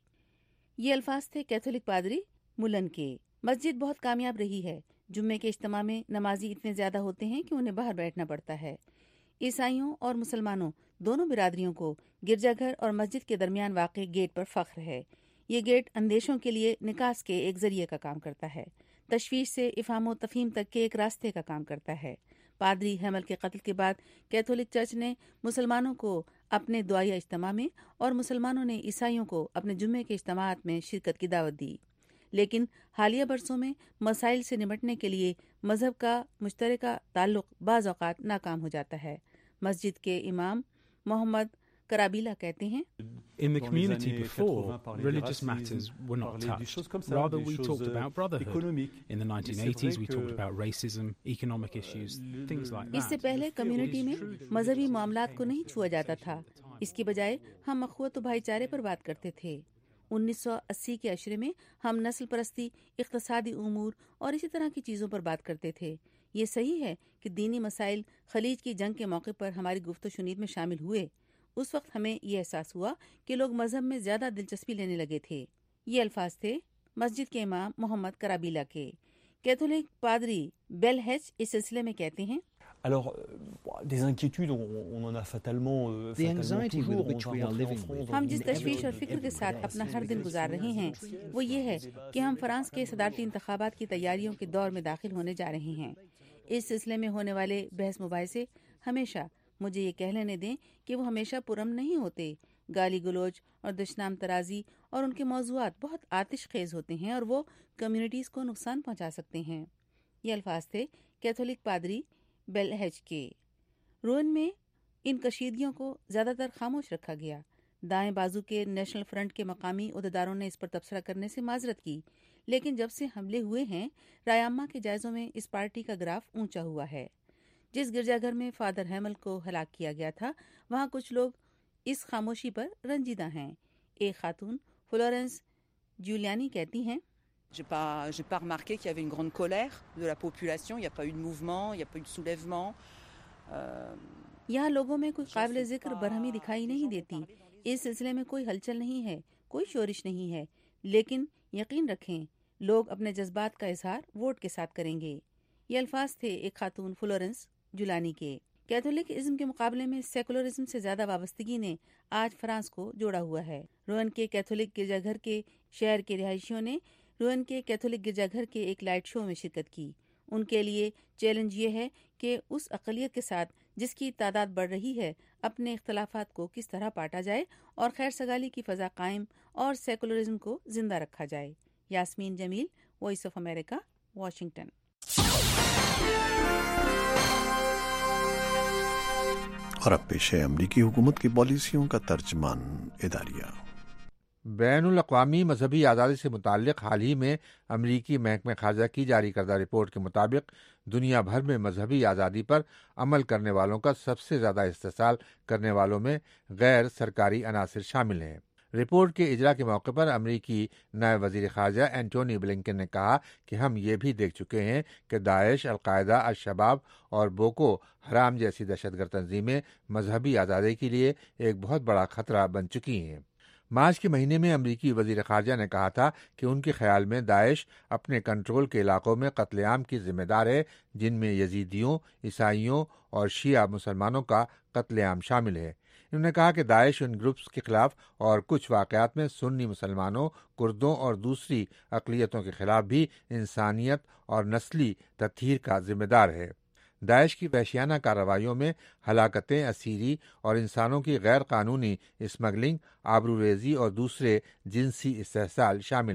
[SPEAKER 1] ये अल्फाज थे कैथोलिक पादरी मुलन के। मस्जिद बहुत कामयाब रही है। जुम्मे के इज्तिमा में नमाजी इतने ज्यादा होते हैं कि उन्हें बाहर बैठना पड़ता है। ईसाइयों और मुसलमानों दोनों बिरादरियों को गिरजाघर और मस्जिद के दरमियान वाक़े गेट पर फख्र है। ये गेट अंदेशों के लिए निकास के एक जरिए का काम करता है, तशवीश से इफ़ाम तफ़हीम तक के एक रास्ते का काम करता है। पादरी हैमल के कत्ल के बाद कैथोलिक चर्च ने मुसलमानों को अपने दुआया इज्तिमा में और मुसलमानों ने ईसाइयों को अपने जुम्मे के इज्तिमात में शिरकत की दावत दी। लेकिन हालिया बरसों में मसाइल से निपटने के लिए मजहब का मुश्तरका ताल्लुक बाज़ औक़ात नाकाम हो जाता है। मस्जिद के इमाम मोहम्मद कराबीला कहते हैं,
[SPEAKER 3] In the community before, religious matters were not touched. Rather, we talked about brotherhood. In the nineteen eighties, we talked about racism, economic issues, things like that.
[SPEAKER 1] इससे पहले कम्युनिटी में मजहबी मामलात को नहीं छुआ जाता था। इसकी बजाय हम अखवत व भाईचारे पर बात करते थे। उन्नीस सौ अस्सी के अशरे में हम नस्ल परस्ती, इक़्तिसादी उमूर और इसी तरह की चीज़ों पर बात करते थे। ये सही है कि दीनी मसाइल खलीज की जंग के मौके पर हमारी गुफ्त शुनीद में शामिल हुए। उस वक्त हमें ये एहसास हुआ कि लोग मजहब में ज्यादा दिलचस्पी लेने लगे थे। ये अल्फाज थे मस्जिद के इमाम मोहम्मद कराबीला के। कैथोलिक पादरी बेलहेच इस सिलसिले में कहते हैं,
[SPEAKER 6] Alors, des inquiétudes, on en a fatalement, euh, fatalement toujours. On va rentrer en France.
[SPEAKER 1] हम जिस तशवीश और फिक्र के साथ अपना हर दिन गुजार रहे हैं वो ये है कि हम फ्रांस के सदारती इंतखाबात की तैयारियों के दौर में दाखिल होने जा रहे हैं। इस सिलसिले में होने वाले बहस मुबाहिसे हमेशा मुझे ये कह लेने दें कि वो हमेशा पुरअमन नहीं होते। गाली गलोच और दुश्मन तराजी और उनके मौज़ूआत बहुत आतिश खेज होते हैं और वो कम्युनिटीज़ को नुकसान पहुंचा सकते हैं। ये अल्फाज थे कैथोलिक पादरी बेलहेच के। रोन में इन कशीदगियों को ज़्यादातर खामोश रखा गया। दाएं बाजू के नेशनल फ्रंट के मकामी अहदेदारों ने इस पर तबसरा करने से माजरत की, लेकिन जब से हमले हुए हैं रायामा के जायज़ों में इस पार्टी का ग्राफ ऊंचा हुआ है। जिस गिरजाघर में फादर हैमल को हलाक किया गया था वहाँ कुछ लोग इस खामोशी पर रंजीदा हैं। एक खातून फ्लोरेंस जूलियानी कहती हैं,
[SPEAKER 22] J'ai pas, j'ai pas remarqué qu'il y avait une grande colère de la population. Il n'y a pas eu de mouvement, il n'y a pas eu de soulèvement. Euh,
[SPEAKER 1] यहाँ लोगों में कोई काबिल जिक्र बरहमी दिखाई नहीं देती। इस सिलसिले में कोई हलचल नहीं है, कोई शोरिश नहीं है। लेकिन यकीन रखें, लोग अपने जज्बात का इजहार वोट के साथ करेंगे। ये अल्फाज थे एक खातून फ्लोरेंस जुलानी के। कैथोलिक इज्म के मुकाबले में सेकुलरिज्म से ज्यादा वाबस्तगी ने आज फ्रांस को जोड़ा हुआ है। रोन के कैथोलिक गिरजाघर के शहर के रिहायशियों ने रोन के कैथोलिक गिरजाघर के एक लाइट शो में शिरकत की। उनके लिए चैलेंज ये है कि उस अक़लियत के साथ जिसकी तादाद बढ़ रही है अपने इख्तलाफात को किस तरह पाटा जाए और खैर सगाली की फ़ज़ा कायम और सेकुलरिज्म को जिंदा रखा जाए। Yasmeen Jamil, voice of America, Washington.
[SPEAKER 23] और अब पेश है अमरीकी हुकूमत की पॉलिसियों का तर्जमान इदारिया।
[SPEAKER 24] बैनुल अक़वामी मजहबी आज़ादी से मुताल्लिक़ हाल ही में अमरीकी महकमे ख़ारजा की जारी करदा रिपोर्ट के मुताबिक दुनिया भर में मजहबी आज़ादी पर अमल करने वालों का सबसे ज़्यादा इस्तेसाल करने वालों में गैर सरकारी अनासिर शामिल हैं। रिपोर्ट के इजरा के मौके पर अमरीकी नायब वज़ीर ख़ारजा एंटोनी ब्लिंकन ने कहा कि हम ये भी देख चुके हैं कि दाइश, अलकायदा, अल-शबाब और बोको हराम जैसी दहशतगर्द तंजीमें मजहबी आज़ादी के लिए एक बहुत बड़ा खतरा बन चुकी हैं। मार्च के महीने में अमरीकी वज़ीर ख़ारजा ने कहा था कि उनके ख्याल में दाइश अपने कंट्रोल के इलाकों में कत्लेआम की जिम्मेदार है, जिनमें यजीदियों, ईसाइयों और शिया मुसलमानों का कत्लेआम शामिल है। उन्होंने कहा कि दाइश उन ग्रुप्स के खिलाफ और कुछ वाक़यात में सुन्नी मुसलमानों, कुर्दों और दूसरी अक़लियतों के खिलाफ भी इंसानियत और नस्ली तत्हीर का जिम्मेदार है। दाइश की वहशियाना कार्रवाइयों में हलाकतें, असीरी और इंसानों की गैर कानूनी स्मगलिंग, आबरूरेजी और दूसरे जिनसी इस्तेहसाल शामिल हैं।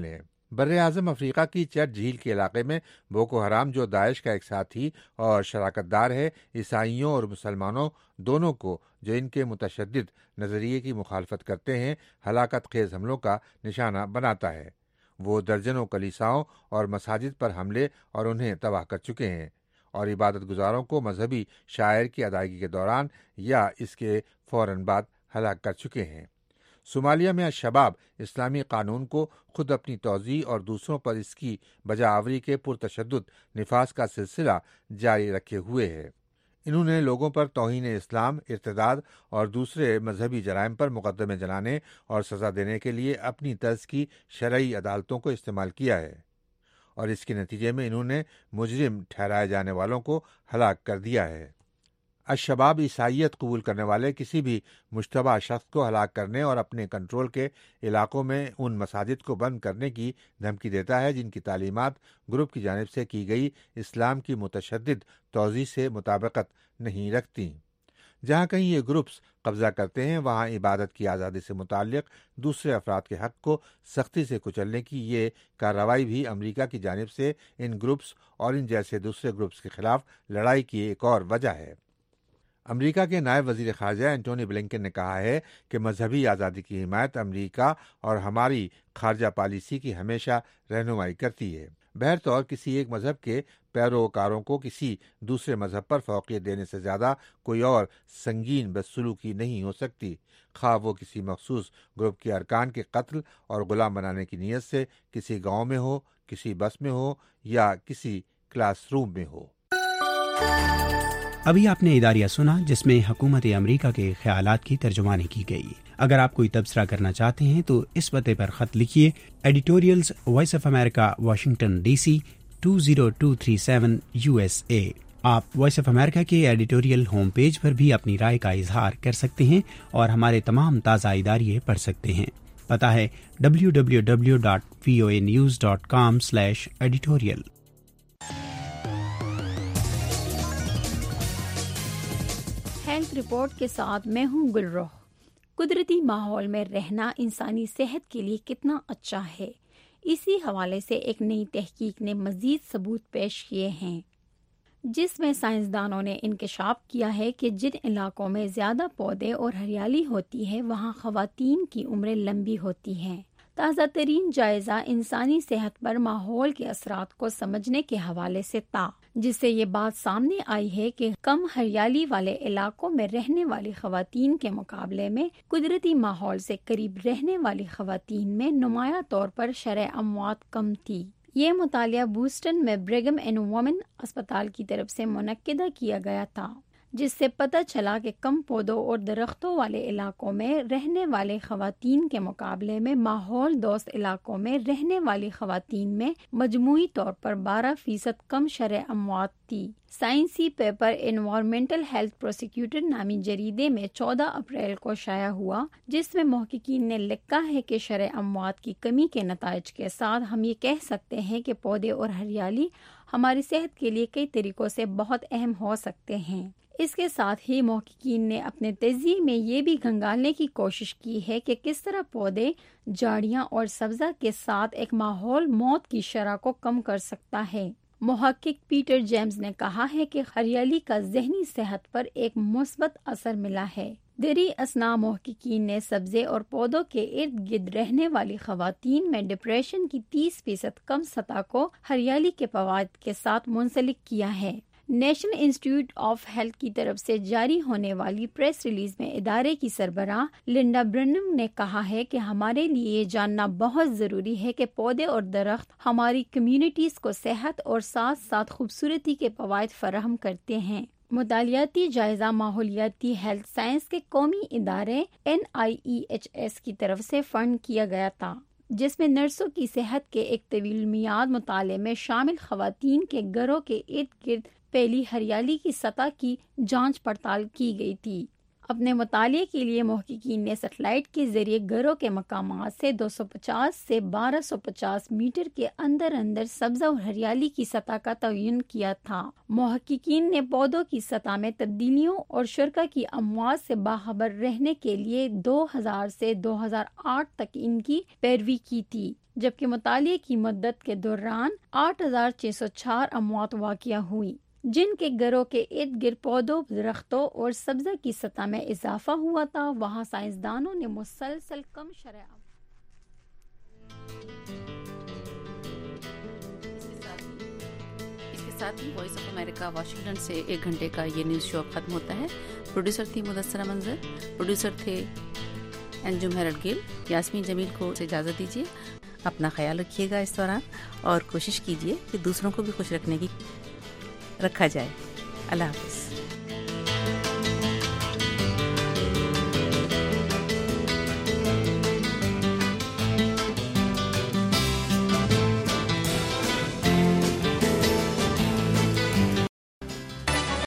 [SPEAKER 24] بر اعظم افریقہ کی چٹ جھیل کے علاقے میں بوکو حرام، جو داعش کا ایک ساتھی اور شراکت دار ہے، عیسائیوں اور مسلمانوں دونوں کو جو ان کے متشدد نظریے کی مخالفت کرتے ہیں ہلاکت خیز حملوں کا نشانہ بناتا ہے۔ وہ درجنوں کلیساؤں اور مساجد پر حملے اور انہیں تباہ کر چکے ہیں اور عبادت گزاروں کو مذہبی شعائر کی ادائیگی کے دوران یا اس کے فوراً بعد ہلاک کر چکے ہیں۔ صومالیہ میں الشباب اسلامی قانون کو خود اپنی توضیح اور دوسروں پر اس کی بجا آوری کے پرتشدد نفاذ کا سلسلہ جاری رکھے ہوئے ہے۔ انہوں نے لوگوں پر توہین اسلام، ارتداد اور دوسرے مذہبی جرائم پر مقدمے جلانے اور سزا دینے کے لیے اپنی طرز کی شرعی عدالتوں کو استعمال کیا ہے، اور اس کے نتیجے میں انہوں نے مجرم ٹھہرائے جانے والوں کو ہلاک کر دیا ہے۔ الشباب عیسائیت قبول کرنے والے کسی بھی مشتبہ شخص کو ہلاک کرنے اور اپنے کنٹرول کے علاقوں میں ان مساجد کو بند کرنے کی دھمکی دیتا ہے جن کی تعلیمات گروپ کی جانب سے کی گئی اسلام کی متشدد توضیح سے مطابقت نہیں رکھتی۔ جہاں کہیں یہ گروپس قبضہ کرتے ہیں، وہاں عبادت کی آزادی سے متعلق دوسرے افراد کے حق کو سختی سے کچلنے کی یہ کارروائی بھی امریکہ کی جانب سے ان گروپس اور ان جیسے دوسرے گروپس کے خلاف لڑائی کی ایک اور وجہ ہے۔ امریکہ کے نائب وزیر خارجہ اینٹونی بلنکن نے کہا ہے کہ مذہبی آزادی کی حمایت امریکہ اور ہماری خارجہ پالیسی کی ہمیشہ رہنمائی کرتی ہے۔ بہرطور کسی ایک مذہب کے پیروکاروں کو کسی دوسرے مذہب پر فوقیت دینے سے زیادہ کوئی اور سنگین بدسلوکی نہیں ہو سکتی، خواہ وہ کسی مخصوص گروپ کے ارکان کے قتل اور غلام بنانے کی نیت سے کسی گاؤں میں ہو، کسی بس میں ہو یا کسی کلاس روم میں ہو۔
[SPEAKER 5] ابھی آپ نے اداریہ سنا جس میں حکومت امریکہ کے خیالات کی ترجمانی کی گئی۔ اگر آپ کوئی تبصرہ کرنا چاہتے ہیں تو اس پتے پر خط لکھیے، editorials voice of America, Washington D C two zero two three seven U S A. آپ وائس آف امریکہ کے ایڈیٹوریل ہوم پیج پر بھی اپنی رائے کا اظہار کر سکتے ہیں اور ہمارے تمام تازہ اداریے پڑھ سکتے ہیں۔ پتہ ہے W W W dot V O A news dot com slash editorial.
[SPEAKER 7] Health report کے ساتھ میں ہوں گلروح۔ قدرتی ماحول میں رہنا انسانی صحت کے لیے کتنا اچھا ہے، اسی حوالے سے ایک نئی تحقیق نے مزید ثبوت پیش کیے ہیں، جس میں سائنسدانوں نے انکشاف کیا ہے کہ جن علاقوں میں زیادہ پودے اور ہریالی ہوتی ہے وہاں خواتین کی عمریں لمبی ہوتی ہیں۔ تازہ ترین جائزہ انسانی صحت پر ماحول کے اثرات کو سمجھنے کے حوالے سے تھا، جس سے یہ بات سامنے آئی ہے کہ کم ہریالی والے علاقوں میں رہنے والی خواتین کے مقابلے میں قدرتی ماحول سے قریب رہنے والی خواتین میں نمایاں طور پر شرح اموات کم تھی۔ یہ مطالعہ بوسٹن میں برگم اینڈ وومن اسپتال کی طرف سے منعقدہ کیا گیا تھا، جس سے پتہ چلا کہ کم پودوں اور درختوں والے علاقوں میں رہنے والے خواتین کے مقابلے میں ماحول دوست علاقوں میں رہنے والی خواتین میں مجموعی طور پر بارہ فیصد کم شرح اموات تھی۔ سائنسی پیپر انوائرمنٹل ہیلتھ پروسیکیوٹر نامی جریدے میں چودہ اپریل کو شائع ہوا، جس میں محققین نے لکھا ہے کہ شرح اموات کی کمی کے نتائج کے ساتھ ہم یہ کہہ سکتے ہیں کہ پودے اور ہریالی ہماری صحت کے لیے کئی طریقوں سے بہت اہم ہو سکتے ہیں۔ اس کے ساتھ ہی محققین نے اپنے تجزیے میں یہ بھی گھنگالنے کی کوشش کی ہے کہ کس طرح پودے، جھاڑیاں اور سبزہ کے ساتھ ایک ماحول موت کی شرح کو کم کر سکتا ہے۔ محقق پیٹر جیمز نے کہا ہے کہ ہریالی کا ذہنی صحت پر ایک مثبت اثر ملا ہے۔ دیری اثنا محققین نے سبزے اور پودوں کے ارد گرد رہنے والی خواتین میں ڈپریشن کی تیس فیصد کم سطح کو ہریالی کے فوائد کے ساتھ منسلک کیا ہے۔ نیشنل انسٹیٹیوٹ آف ہیلتھ کی طرف سے جاری ہونے والی پریس ریلیز میں ادارے کی سربراہ لنڈا برنم نے کہا ہے کہ ہمارے لیے یہ جاننا بہت ضروری ہے کہ پودے اور درخت ہماری کمیونٹیز کو صحت اور ساتھ ساتھ خوبصورتی کے فوائد فراہم کرتے ہیں۔ مطالعاتی جائزہ ماحولیاتی ہیلتھ سائنس کے قومی ادارے N I E H S کی طرف سے فنڈ کیا گیا تھا، جس میں نرسوں کی صحت کے ایک طویل میعاد مطالعے میں شامل خواتین کے گھروں کے ارد گرد پھیلی ہریالی کی سطح کی جانچ پڑتال کی گئی تھی۔ اپنے مطالعے کے لیے محققین نے سیٹلائٹ کے ذریعے گھروں کے مقامات سے دو سو پچاس سے بارہ سو پچاس میٹر کے اندر اندر سبزہ اور ہریالی کی سطح کا تعین کیا تھا۔ محققین نے پودوں کی سطح میں تبدیلیوں اور شرکا کی اموات سے باخبر رہنے کے لیے دو ہزار سے دو ہزار آٹھ تک ان کی پیروی کی تھی۔ جبکہ مطالعے کی مدت کے دوران آٹھ ہزار چھ سو چار اموات واقع ہوئی، جن کے گھروں کے ارد گرد پودوں، درختوں اور سبزہ کی سطح میں اضافہ ہوا تھا۔ وہاں سائنسدانوں نے مسلسل کم شرح
[SPEAKER 1] ساتھ ہی وائس آف امریکہ واشنگٹن سے ایک گھنٹے کا یہ نیوز شو ختم ہوتا ہے۔ پروڈیوسر تھی مدثرہ منظر، پروڈیوسر تھے انجم ہیرڈ گل۔ یاسمین جمیل کو اجازت دیجیے، اپنا خیال رکھیے گا اس دوران، اور کوشش کیجیے کہ دوسروں کو بھی خوش رکھنے کی رکھا جائے۔ اللہ حافظ۔